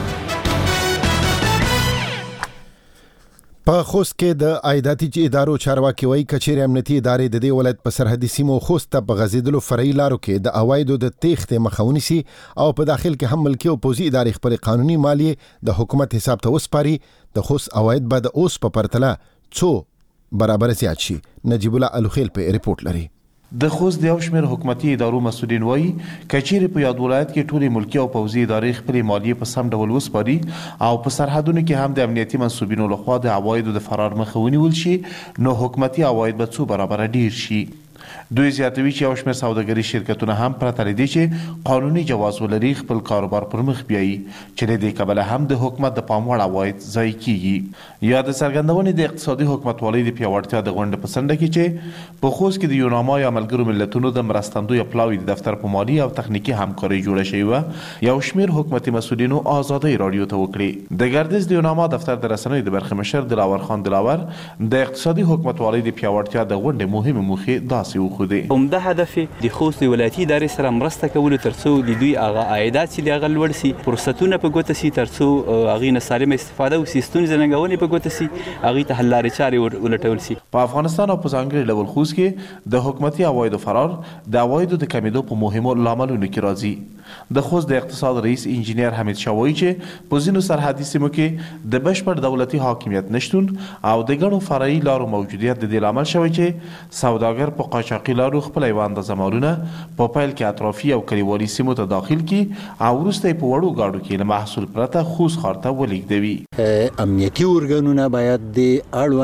په خوست کې د عایداتي ادارو چارواکي وایي کچېرې امنیتي ادارې د دې ولایت په سرحدي سیمو خوست ته په غځېدلو فرعي لارو کې د عوایدو د تېښتې مخه ونیسي او په داخل کې هم ملکي او پوځي ادارې خپل قانوني مالیې د حکومت حساب ته وسپاري. د خوست عواید به د اوس په پرتله څو برابر زیات شي. نجیب الله الوخیل په ریپورت لري. د خوست د یو شمېر حکومتي ادارو مسؤلین وایي کچېرې په یاد ولایت کې ټولې ملکي او پوځي ادارې خپلې مالیې په سم ډول وسپاري او په سرحدونو کې هم د امنیتي منصوبینو لخوا د عوایدو د فرار مخه ونیول شي نو حکومتي عواید به څو برابره ډیر شي. دوی زیاتوي چې یو شمېر سوداګري شرکتونه هم پرته له دې چې قانوني جواز ولري خپل کاروبار پر مخ بیایي چې له دې کبله هم د حکومت د پام وړ عواید ضایع کیږي. یا د څرګندونې د اقتصادي حکومتوالۍ د پیاوړتیا د غونډې په څنډه کې چې په خوست کې د یوناما یا ملګرو ملتونو د مرستندوی پلاوي د دفتر په مالي او تخنیکي همکارۍ جوړه شوې وه یو شمېر حکومتي مسؤلینو آزادۍ رادیو ته وکړي. د ګردیز د یوناما دفتر د رسنیو د برخې مشر دلاور خان دلاور د اقتصادي حکومتوالۍ د پیاوړتیا د غونډې مهمه موخې داسې وښودې. عمده هدف د خوست ولایتي ادارې سره مرسته کول ترڅو د دوی هغه عایدات چې هغه لوړ سي فرصتونه په ګوته سي ترڅو هغه نه سالمه استفاده او سیستم ځنګونې په ګوته سي هغه ته حل لارې چارې ولټول سي. په افغانستان او په ځانګړي ډول خوست کې د حکومتي عوایدو فرار د عوایدو د کمیدو په مهمو لاملونو کې راځي. د خوست د اقتصاد رئیس انجینیر حمید شاه وایي چې په ځینو سرحدي سیمو کې د بشپړ دولتي حاکمیت نشتون او د ګڼو فرعي لارو موجودیت د دې لامل شوی چې سوداګر په قاچاقي لارو خپل اندازه مالونه په پیل کې اطرافي او کلیوالي سیمو ته داخل کی او وروسته په وړو گاډو کې له محصول پرته خوست ښار ته ولېږدوي. امنیتي ارګانونه باید د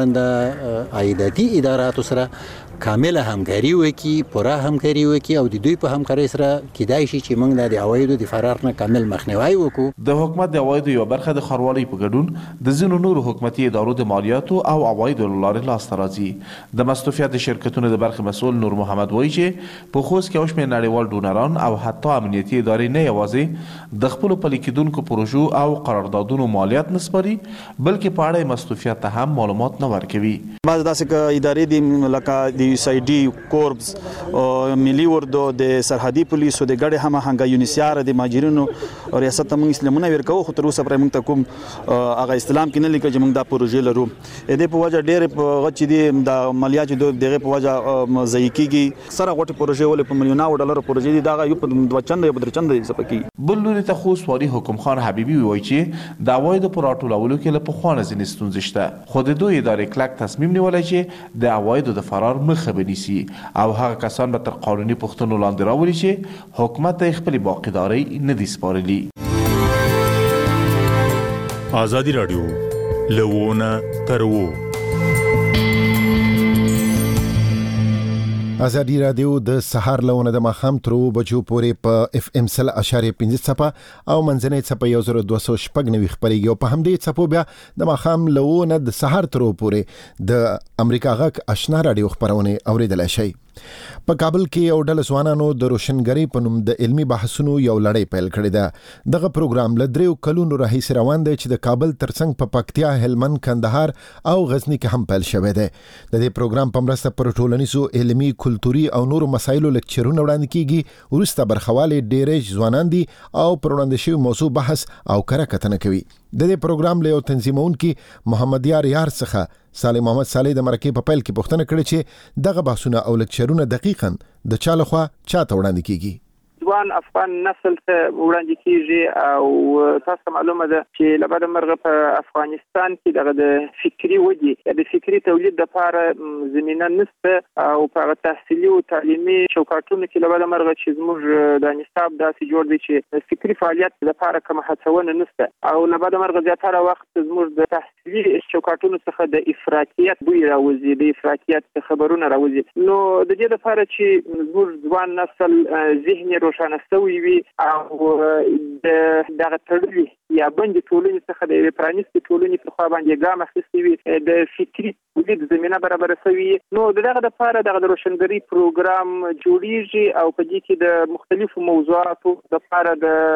اړوند عایداتي اداراتو سره کامله همکاري وکړي، پوره همکاري وکړي او د دوی په همکارۍ سره کېدای شي چې موږ د عوایدو د فرار نه کامل مخنیوی وکړو. د حکومت د عوایدو یوه برخه د ښاروالۍ په ګډون د ځینو نورو حکومتي ادارو د مالیاتو او عوایدو له لارې لاسته راځي. د مستوفیت د شرکتونو د برخې مسؤل نور محمد وایي چې په خوست کې یو شمېر نړیوال ډونران او حتی امنیتي ادارې نه یوازې د خپلو پلي کېدونکو پروژو او قراردادونو مالیات نه سپاري بلکې په اړه مستوفیت ته هم معلومات نه ورکوي. بعض داسې ادارې دي لکه د یو اس آی ډي، کوربس، ملي اردو، د سرحدي پولیسو، د ګډې هماهنګۍ، یونیسیار، د مهاجرینو ریاست ته موږ اسلامونه ورکوو خو تر اوسه پرې موږ ته کوم هغه استلام کې نه لیکل چې موږ دا پروژې لرو. دې په وجه ډېرې په هغه چې دي د مالیات چې دغه په وجه ضایع کېږي. سره غوټې پروژې ولې په میلیونونو ډالرو پروژې دي دغه یو په دوه چنده یا په درې چنده حساب کېږي. بل لوري ته خوست والي حکم خان حبیبي وایي چې د عوایدو په راټولولو کې له پخوا نه ځینې ستونزې شته خو د دوی ادارې کلک تصمیم نیولی چې د عوایدو د فرار مخه ونیسي او هغه کسان به تر قانوني پوښتنو لاندې راولي چې حکومت ته خپلې باقیدارۍ نه دي سپارلي. آزادی رادیو لوونه ترو آزادی رادیو د سهار لونه د ماخام ترو بجو پورې په اف ام سل اشاریه پنځه صفه او منځنۍ صفه یو زر دوه سوه شپږ نوي خبرېږي او په همدې صفو بیا د ماخام لونه د سهار ترو پورې د امریکا غږ آشنا رادیو خبرونه اوریدلای شي. په کابل کې یو ډله ځوانانو د روشنګری په نوم د علمي بحثونو یو لړۍ پیل کړې ده. دغه پروګرام له دریو کلونو راهیسې روان دی چې د کابل ترڅنګ په پکتیا، هلمند، کندهار او غزنی کې هم پیل شوی دی. د دې پروګرام په مرسته پر ټولنیزو، علمي، کلتوري او نورو مسایلو لیکچرونه وړاندې کیږي. وروسته برخوالې ډېرې ځوانان دي او پر وړاندې شوی موضوع بحث او کره کتنه کوي. د دې پروګرام له تنظیمونکو محمد یار یار څخه صالح محمد صالح د مرکه په پیل کې پوښتنه کړې چې دغه بحثونه او لیکچرونه دقیقاً د چا لخوا چاته وړاندې کیږي. ځوان افغان نسل ته وړاندې کیږي او تاسو معلومه ده چې لبد مرغه په افغانستان کې دغه د فکری ودی د فکری تولید لپاره زمينه نشته او په تحصیلي او تعلیمي چوکاټونو کې لبد مرغه چې زموږ د نصاب داسې جوړ دي چې فکری فعالیت لپاره کوم هڅونه نشته او لبد مرغه زیاتره وخت زموږ د تحصیلي چوکاټونو څخه د افراطیت بوی راوځي د افراطیت خبرونه راوځي. نو د دې لپاره چې زموږ ځوان نسل ذهني روښانه شوی وي او د دغه تړلي یا بند ټولنې څخه د پرانیستي ټولنې په خوا باندې ګام اخیستی وي د فکری ولید زمينه برابر شوی. نو دغه لپاره دغه روشنګری پروګرام جوړیږي او په دې کې د مختلفو موضوعاتو لپاره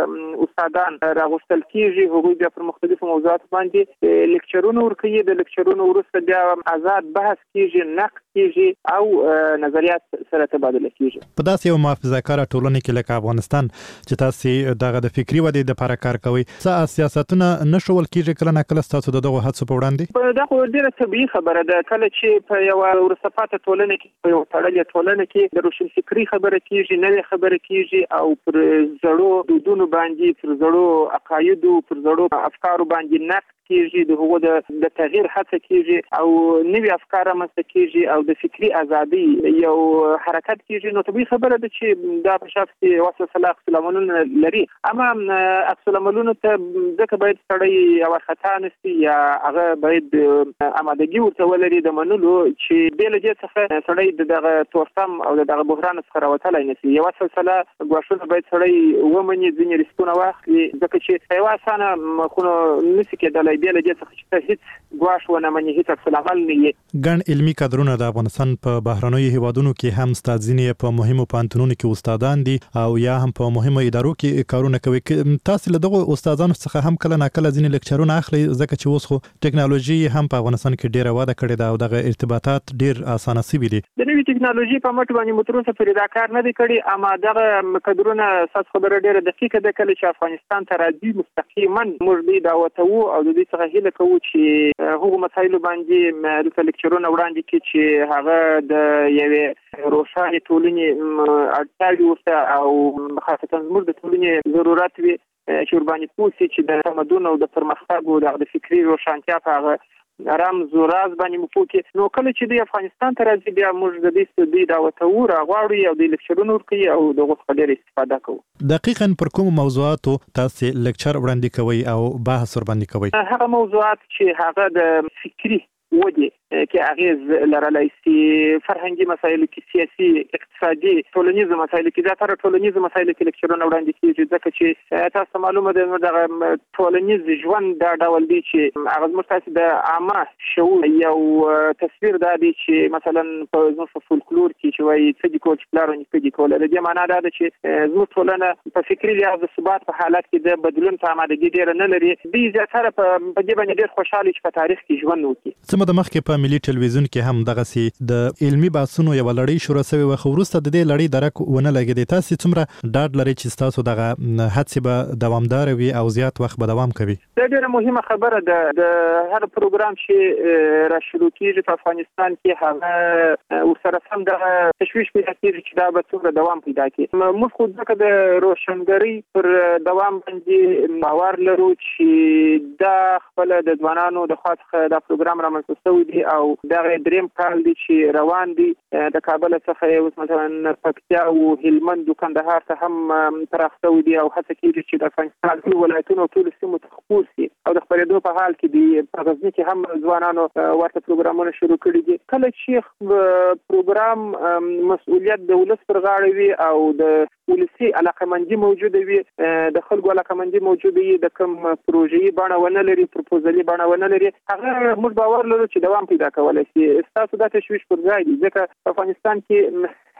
د استادان راغوښتل کیږي. هغوی بیا پر مختلفو موضوعاتو باندې لیکچرونه ورکوي. د لیکچرونو وروسته بیا آزاد بحث کیږي، نقد کیږي او نظریات سره تبادله کیږي. په داسې یو محافظه‌کار ټولنه کې لکه افغانستان چې تاسو دغه د فکری ودې د لپاره کار کوي، څه سیاستونه نشول کیږي کله نه کله تاسو دغه هڅو په وړاندې؟ دا خو ډیره طبیعي خبره ده. کله چې په یو ورسپاته ټولنه کې په یو تړلې ټولنه کې د روشن فکری خبره کیږي، نوې خبره کیږي او پر زړو دودونو باندې، پر زړو عقایدو، پر زړو افکارو باندې نقد کیږي، د هغو د تغییر هڅه کیږي او نوې افکار رامنځته کیږي او د فکری ازادي یو حرکت کیږي. نو طبیعي خبره ده چې دا په شخص کې واسه صلاح عملونه لري. اما عکس العملونو ته ځکه باید سړی او خطا نشي یا هغه باید آمادګي ورته ولري د منلو چې بل دې څخه سړی دغه تورسم او دغه بحران څخه راوتلای نشي. یو سلسله غواړي باید سړی ومني ځینې رښتونه واخلي ځکه چې یو اسانه خو نشي کېدلای بل دې څخه چې هیڅ غواړي ونه مني هیڅ عکس العمل نه. ګڼ علمي کادرونه د افغانستان په بهرنیو هیوادونو کې هم ستاذینې په مهمو پانتونونو کې استادان دي او یا هم په مهمه ادارو کې کارونه کوي. تاسو له دغه استادانو څخه هم کله ناکله ځینې لیکچرونه اخلي ځکه چې اوس خو ټکنالوژي هم په افغانستان کې ډیره وده کړې ده او دغه ارتباطات ډیر اسانه شوي دي. د نوې ټکنالوژي په مټ باندې متروسه پر دا کار نه دی کړی. اما دغه کادرونه اساس خبره ډیره دقیقه ده. کله چې افغانستان ته راځي مستقیما موږ دې دعوت وو او د دې څخه هیله کوو چې هغه مسایل باندې د لیکچرونه وړاندې کړي چې هغه د یوې روښانه ټولنې اړتیا ورته او خاصه زموږ د ټولنې ضرورت وي چې ورباندې پوسي چې د تمدن او د پرمختګ او د فکری روښانتیا په هغه رمز او راز باندې مفوکي. نو کله چې د افغانستان ته راځي بیا موږ د دې ستدي دعوت ورغواړو او د لیکچرونو ورکوي او دغه څخه ډېر استفاده کوو. دقیقاً پر کوم موضوعاتو تاسو لیکچر وړاندې کوي او بحث ور باندې کوي؟ هغه موضوعات چې هغه د فکری ودی کې اغیز لرلای شي، فرهنګي مسایل کې، سیاسي، اقتصادي، ټولنیز مسایل کې، دا تر ټولنیز مسایل کې لیکچرونه وړاندې کیږي ځکه چې تاسو معلومه ده د ټولنیز ژوند دا ډول دی چې هغه مستاسي د عامه شعور یو تصویر دا دی چې مثلا په زموږ فولکلور کې چې وایي څه دي کول چې پلارونه څه دي کول. د دې معنا دا ده چې زموږ ټولنه په فکري لحاظ د ثبات په حالت کې د بدلون ته آمادګي ډېره نه لري. دوی زیاتره په دې باندې ډېر خوشاله چې په تاریخ کې ژوند وکړي. څه مده مخکې په ملي ټلویزیون کې هم دغه سي د علمي بحثونو یو لړۍ شروع شوی و، خو وروسته د دې لړۍ درک ونه لګیدي. تاسو څومره ډاډ لرئ چې تاسو دغه هڅې به دوامدار وي او زیات وخت به دوام کوي؟ دا ډېره مهمه خبره ده. د هر پروګرام چې را شروع کیږي په افغانستان کې هغه ورسره سم د تشویش پیدا کیږي چې دا به څومره دوام پیدا کړي. موږ خو ځکه د روشنګری پر دوام باندې باور لرو چې دا خپل د ځوانانو د خاصه د پروګرام رامنځته شوی دی او دا دریم کال دی چې روان دی. د کابل څخه اوس مثلا پکتیا او هلمند او کندهار ته هم پراخته دی او هڅه کیږي چې د افغانستان ټول ولایتونو ټول سیمو ته خپور شي او د خبرېدو په حال کې دی. په غزنی کې هم ځوانانو ورته پروګرامونه شروع کړي دي. کله چې پروګرام مسؤلیت د ولس پر غاړه وي او د ولسی علاقمندي موجوده وي، د خلکو علاقمندي موجوده وي، د کوم پروژې بڼه ونه لري، پروپوزلي بڼه ونه لري، هغه موږ باور لرو چې دوام پیدا کولای شي. تاسو دا تشویش پر ځای دي ځکه په افغانستان کې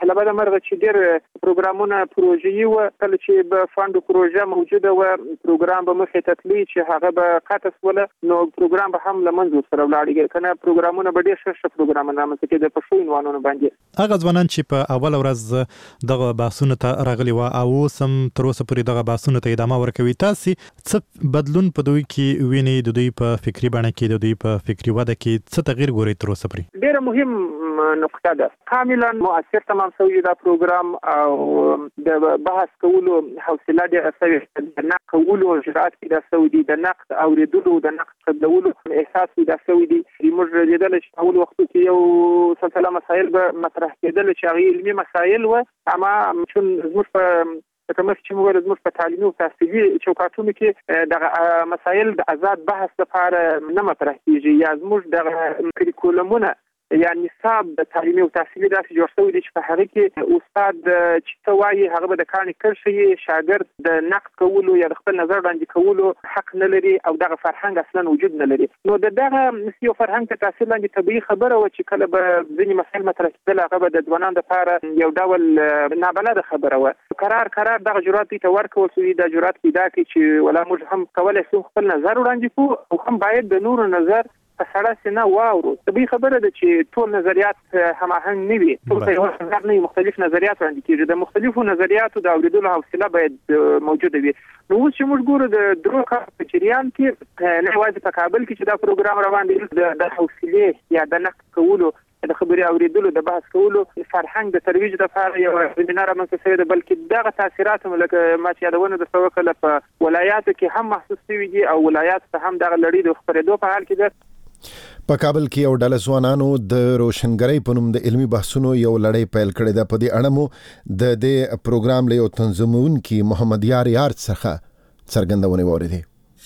لبد مرغه چې ډېر پروګرامونه پروژې و کله چې به فاند پروژه موجوده و پروګرام به مخې ته تللی چې هغه به قطع ولا نو پروګرام به هم لمنځه سره ولاړ کنه پروګرامونه به ډېر ښه پروګرامونه هم چې د پښتو عنوانونو باندې هغه ځوانان چې په اول ورځ دغه باسونه ته راغلي و او سم تر اوسه پورې دغه باسونه ته ادامه ورکوي تاسو څه بدلون په دوی کې ویني د دوی په فکری بڼه کې د دوی په فکری وده کې څه تغیر ګوري تر اوسه پورې ډېر مهم نقطه ده کاملا مؤثر تمام شوی دا پروګرام او د بحث کولو حوصله ډېره شوې د نقد کولو جرأت د سعودي د نقد اوریدلو د نقد قبولو احساس د سعودي موږ لیدل چې اول وخت کې یو سلسله مسایل به مطرح کېدل چې هغه علمي مسایل و اما چون زموږ په کومه چې موږ زموږ په تعلیمي او تحصیلي چوکاټونو کې د مسایل د آزاد بحث لپاره نه مطرح کیږي یا زموږ د کریکولمونه یعنی نصاب د تعلیمي او تحصیلي داسې جوړ شوی دی چې په هغه کې استاد چې څه وایي هغه به د کاڼي کرښې شاګرد د نقد کولو یا د خپل نظر وړاندې کولو حق نه لري او دغه فرهنګ اصلا وجود نه لري نو د دغه یو فرهنګ ته تاثیر لاندې طبیعي خبره و چې کله به ځینې مسایل مطرح کېدل هغه به د ځوانانو لپاره یو ډول نابلده خبره و قرار قرار دغه جرأت ته ورکول شوی د جرأت پیدا کړي چې ولا موږ هم کولای شو خپل نظر وړاندې کوو او هم باید د نورو نظر په سړه سینه واورو طبیعي خبره ده چې ټول نظریات هماهنګ نه وي ټول په یو نظر نه مختلف نظریات وړاندې کیږي د مختلفو نظریاتو د اوریدلو حوصله باید موجوده وي نو اوس چې موږ ګورو د درو کال په جریان کې نه یوازې په کابل کې چې دا پروګرام روان دی د حوصله یا د نقد کولو د خبري اوریدلو د بحث کولو فرهنګ د ترویج لپاره یو ویبینار منځ ته د بلکې دغه تاثیرات ملک ما چې یادونه د توکل په ولایاتو کې هم محسوس شوي دي او ولایات ته هم دغه لړۍ د خبرېدو په حال کې ده په کابل کې یو ډله ځوانانو د روشنګرۍ په نوم د علمي بحثونو یو لړۍ پیل کړې ده په دې اړه مو د دې پروګرام له یو تنظیمونکي محمد یار یار څخه څرګندونه واوریدې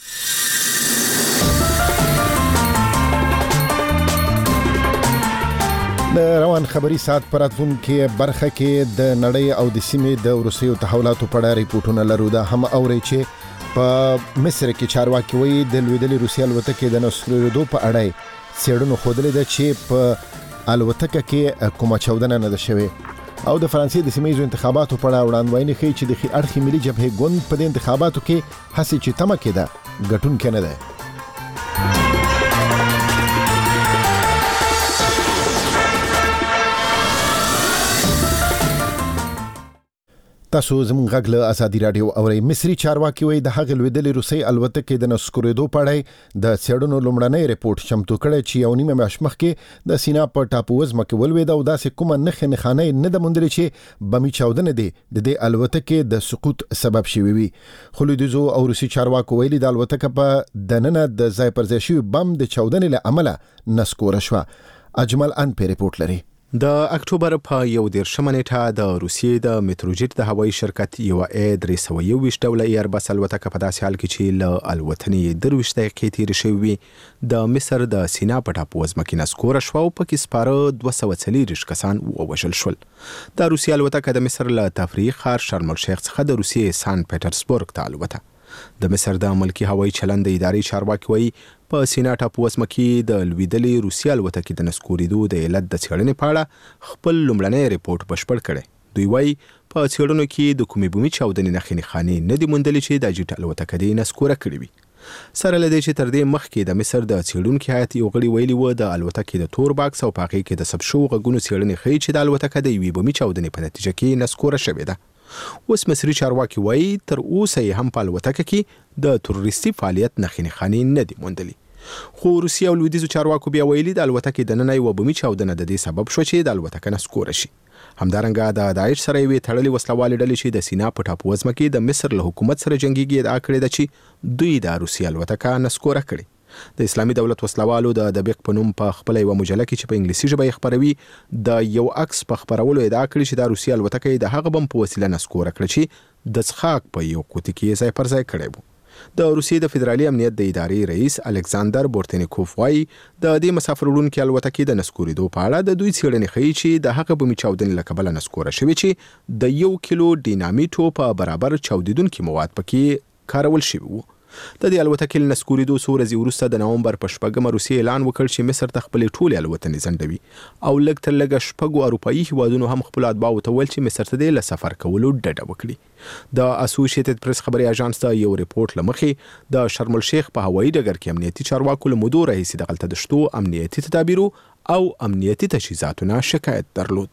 د روان خبري سات پراتون کې برخه کې د نړۍ او د سیمې د روسیې تحولاتو په اړه ریپورتونه لرو دا هم اوري چې په مصر کې چارواکي وایي د لویدلې روسیې الوتکې د نسکورېدو په اړه څېړنو ښودلې ده چې په الوتکه کې کومه چاودنه نه ده شوې او د فرانسې د سیمه ییزو انتخاباتو په اړه وړاندوینې ښیي چې د ښي اړخي ملي جبهې ګوند په دې انتخاباتو کې هڅې چې تمه کېده ګټونکی نه ده تاسو زموږ غږ له ازادي رادیو اورئ مصري چارواکي وایي د هغې لوېدلې روسۍ الوتکې د نسکورېدو په اړه د څېړنو لومړنی ریپورټ چمتو کړی چې یو نیمه میاشت مخکې د سینا په ټاپووزمه کې ولوېده او داسې کومه نښې نښانې نه ده موندلې چې بمي چاودنه دي د دې الوتکې د سقوط سبب شوي وي خو لویدیځو او روسي چارواکو ویلي د الوتکه په دننه د ځای پر ځای شوي بم د چاودنې له امله نسکوره شوه اجمل ان په ریپورټ لري د اکتوبر په یو دیرشمه نیټه د روسیې د میتروجیت د هوایي شرکت یو ا درې سوه یوویشت ډوله ایربس الوتکه په داسې حال کې چې له الوتنې درویشت دقیقې تېرې شوې وي د مصر د سینا په ټاپووزمه کې نسکوره شوه او پکې سپاره دوه سوه څلېرویشت کسان ووژل شول د روسیې الوتکه د مصر له تفریحي ښار شرم الشیخ څخه د روسیې سان پیټرسبورګ ته الوته د مصر د ملکی هوایي چلند ادارې چارواکي وایي په سینا ټاپووزمه کې د لوېدلې روسیې الوتکې د نسکورېدو د علت د څېړنې په اړه خپل لومړنی ریپورټ بشپړ کړی دوی وایي په څېړنو کې د کومې بومي چاودنې نښې نښانې نه دي موندلې چې د جیټ الوتکه دې نسکوره کړې وي سره له دې چې تر دې مخکې د مصر د څېړونکي هیات یو غړي ویلي و د الوتکې د تور باکس او په هغې کې د ثبت شوو غږونو څېړنې ښیي چې د الوتکه د یوې بومي چاودنې په نتیجه کې نسکوره شوې ده اوس مصري چارواکي وایي تر اوسه یې هم په الوتکه کې د تروریستي فعالیت نښې نښانې نه دي موندلې خو روسیه او لویدیځو چارواکو بیا ویلي د الوتکې دننه یوه بومي چاودنه د دې سبب شوه چې د الوتکه نسکوره شي همدارنګه د داعش سره یوې تړلې وسلوالې ډلې چې د سینا په ټاپووزمه کې د مصر له حکومت سره جنګیږي ادعا کړې ده چې دوی د روسیې الوتکه نسکوره کړې د اسلامي دولت وسلوالو د دبیق په نوم په خپل یو مجله کې چې په انګلیسي ژبه یې خبروي د یو عکس په خبرولو ادعا کړې چې د روسیې الوتکه د هغه بم په وسیله نسکوره کړه چې د څښاک په یو کوټې کې ځای پر ځای کړی و د روسیې د فدرالي امنیت د ادارې رئیس الکساندر بورتنیکوف وایي د دې مسافر وړونکي الوتکې د نسکورېدو په اړه د دوی څېړنې ښیي چې د هغه بومي چاودنې له کبله نسکوره شوې چې د یو کیلو ډینامیټو په برابر چاودېدونکي مواد پکې کارول شوي وو د دې الوتکې له نسکورېدو څو ورځې وروسته د نومبر په شپږمه روسیې اعلان وکړ چې مصر ته خپلې ټولې الوتنې ځنډوي او لږ تر لږه شپږو اروپایي هیوادونو هم خپلو اتباعو ته ویل چې مصر ته دې له سفر کولو ډډه وکړي. د اسوسییټډ پریس خبري اژانس ته یو ریپورت له مخې د شرم الشیخ په هوایي ډګر کې امنیتي چارواکو له مودو راهیسې دغلته د شتو امنیتي تدابیرو او امنیتي تجهیزاتو نه شکایت درلود.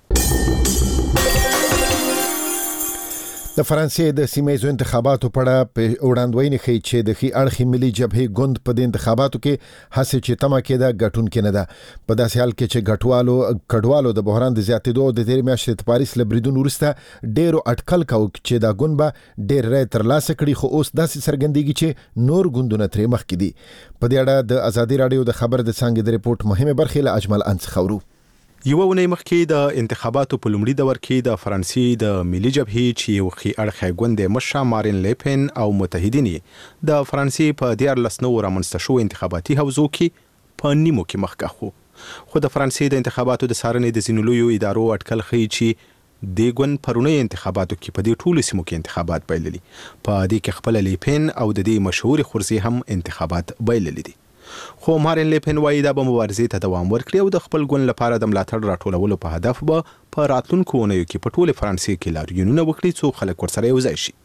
د فرانسې د سیمایي انتخاباتو په اړه په وړاندوینه ښیي چې د ښي اړخي ملي جبهې ګوند په دې انتخاباتو کې هڅې چې تمه کېده ګټونکې نه ده. په داسې حال کې چې ګټوالو کډوالو د بحران د زیاتېدو د تېرې میاشتې د پاریس له بریدون وروسته ډېرو اټکل کاوه چې دا ګوند به ډېر رای ترلاسه کړي، خو اوس داسې څرګندېږي چې نور ګوندونه ترې مخکې دي. په دې اړه د ازادي راډیو د خبر د څانګې د ریپورت مهمه برخې له اجمل ان څخه اورو. یوه ونې مخکې د انتخاباتو په لومړي دور کې د فرانسې د ملي جبهې چې یو ښي اړخی ګوند مشره مارین لیپن او متحدین د فرانسې په دیارلس نوو رامنځته شوو انتخاباتي حوزو کې په نیمو کې مخکښ وو. خو د فرانسې د انتخاباتو د څارنې د ځینو لویو ادارو اټکل ښیي چې دې ګوند پرونی انتخاباتو کې په دې ټولو سیمو کې انتخابات بایللي. په دې کې خپله لیپن او د دې مشهورې خورزې هم انتخابات بایللي دي. خو مارین لیپن وایي دا به مبارزې ته دوام ورکړي او د خپل ګوند لپاره د ملاتړ راټولولو په هدف به په راتلونکو اونیو کې په ټولې فرانسې کې لاریونونه وکړي څو خلک ورسره یوځای شي.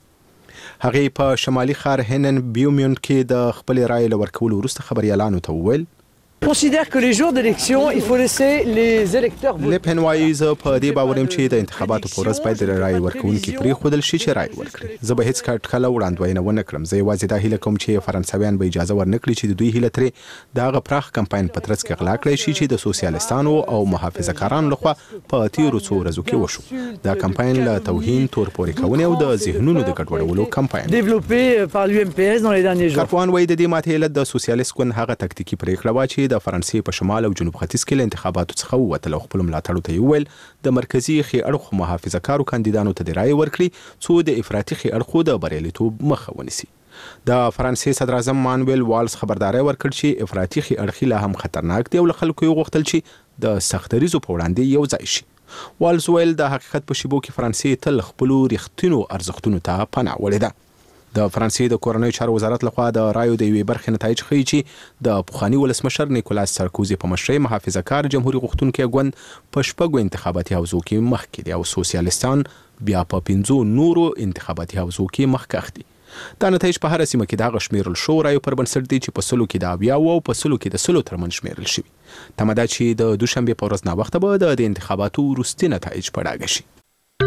هغې په شمالي ښار هنن بیومیونډ کې د خپلې رایې له ورکولو وروسته خبریالانو ته وویل considère que les jours d'élection il faut laisser les électeurs voter. لیپن وایي زه په دې باور یم چې د انتخاباتو په ورځ باید د رایې ورکوونکي پرېښودل شي چې رایې ورکړي. زه به هیڅ اټکله وړاندوینه ونه کړم. زه یوازې دا هیله کوم چې فرانسویان به اجازه ورنکړي چې د دوی هیله ترې د هغه پراخ کمپاین په ترڅ کې غلا کړی شي چې د سوسیالیستانو او محافظه‌کارانو لخوا په تیرو څو ورځو کې وشو. دا کمپاین له توهین، تور پورې کونې او د ذهنونو د ګډوډولو کمپاین développé par l'U M P S dans les derniers jours. کارپوهان وایي د دې ماتې علت د سوسیالیست ګوند هغه تکتیکي پرېکړه وه چې د فرانسې په شمال او جنوب ختیځ کې له انتخاباتو څخه ووتل او خپلو ملاتړو ته یې وویل د مرکزي ښي اړخو محافظه‌کارو کاندیدانو ته د رایې ورکړي څو د افراطي ښي اړخو د بریالیتوب مخه ونیسي. د فرانسې صدر اعظم مانویل والز خبرداری ورکړ چې افراطي ښي اړخي لا هم خطرناک دی او له خلکو یې غوښتل چې د سختدریزو په وړاندې یو ځای شي. والز ویل د حقیقت په شیبو کې فرانسې تل خپلو ریښتینو ارزښتونو ته پناه وړې ده. د فرانسې د کورنیو چارو وزارت لخوا د رایو د یوې برخې نتایج ښیي چې د پخواني ولسمشر نیکولاس سارکوزي په مشرۍ محافظه‌کار جمهوري غوښتونکی ګوند په شپږو انتخاباتي حوزو کې مخکې دي او سوسیالیستان بیا په پنځو نورو انتخاباتي حوزو کې مخکښ دي. دا نتایج په هر سیمه کې د هغه شمیرل شو رایو پر بنسټ دي چې په سلو کې د اویاوو او په سلو کې د سلو ترمنځ شمیرل شوي. تمه ده چې د دوشنبې په ورځ ناوخته به د انتخاباتو وروستي نتایج په ډاګه شي.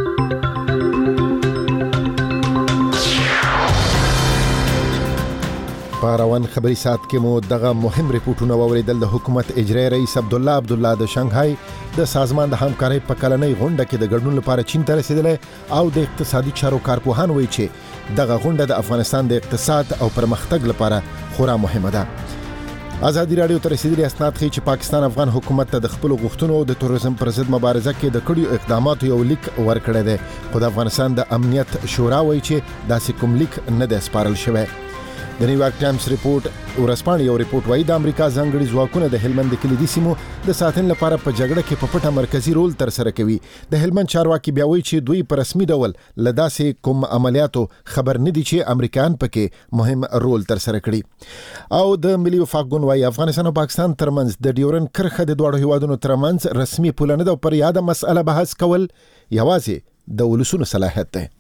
په روان خبري ساعت کې مو دغه مهم ریپورتونه واوریدل. د حکومت اجرایي رئیس عبدالله عبدالله د شانګهای د سازمان د همکارۍ په کلنۍ غونډه کې د ګډون لپاره چین ته رسیدلی او د اقتصادي چارو کارپوهان وایي چې دغه غونډه د افغانستان د اقتصاد او پرمختګ لپاره خورا مهمه ده. ازادي راډیو ته رسیدلي اسناد ښیي چې پاکستان افغان حکومت ته د خپلو غوښتنو او د تروریزم پر ضد مبارزه کې د کړیو اقداماتو یو لیک ورکړی دی، خو د افغانستان د امنیت شورا وایي چې داسې کوم لیک نه دی سپارل شوی. د نیویارک ټایمز ریپورت ورسپانې یو ریپورت وایي د امریکا ځانګړي ځواکونه د هلمند د کلیدي سیمو د ساتنې لپاره په جګړه کې په پټه مرکزي رول ترسره کوي. د هلمند چارواکي بیا وایي چې دوی په رسمي ډول له داسې کوم عملیاتو خبر نه دي چې امریکایان پکې مهم رول ترسره کړي. او د ملي وفاق ګوند وایي افغانستان او پاکستان ترمنځ د ډیورن کرښه د دواړو هیوادونو ترمنځ رسمي پوله نه ده او پر یاده مسأله بحث کول یوازې د ولسونو صلاحیت دی.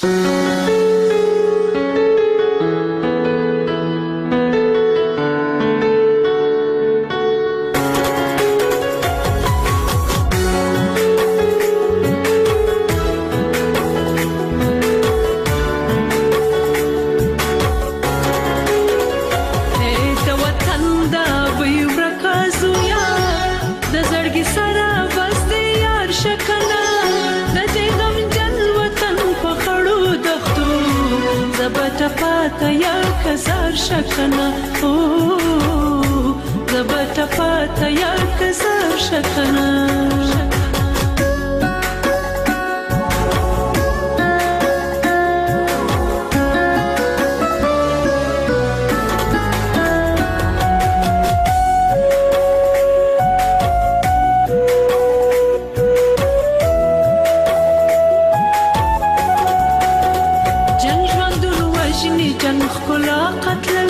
شکنه او زبټه پاته یا کسر شکنه جنگ ژوندون وژني جنگ ښکلا قتل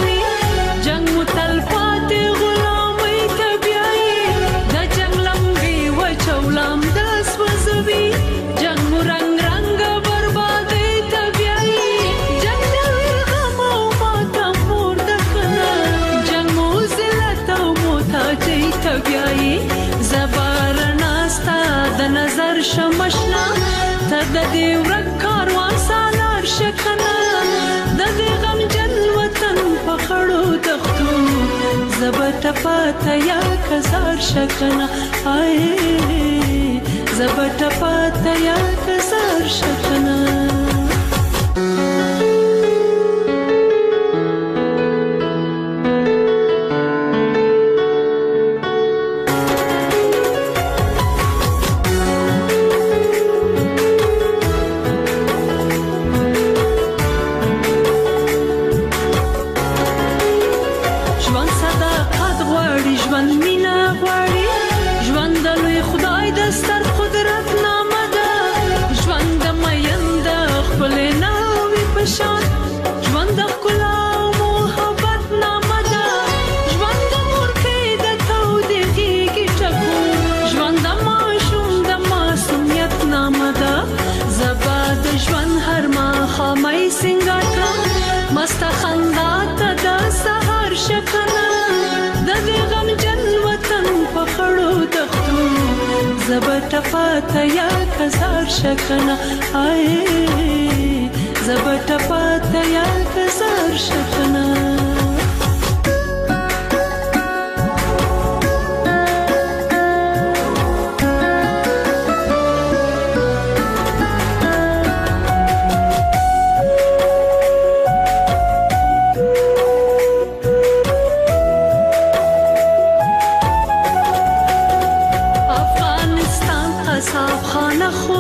بیایي زبر ناستا د نظر شمشنا ته د دې ورک کاروان سالار شکنه د دې غم جن وطن په خړو دښتو زبر ټپاته یا کزار شکنه آی زبر ټپاته یا کزار شکنه زبر ټپاته یا کزار شکنه آی زبر ټپاته یا کزار شکنه خانه خو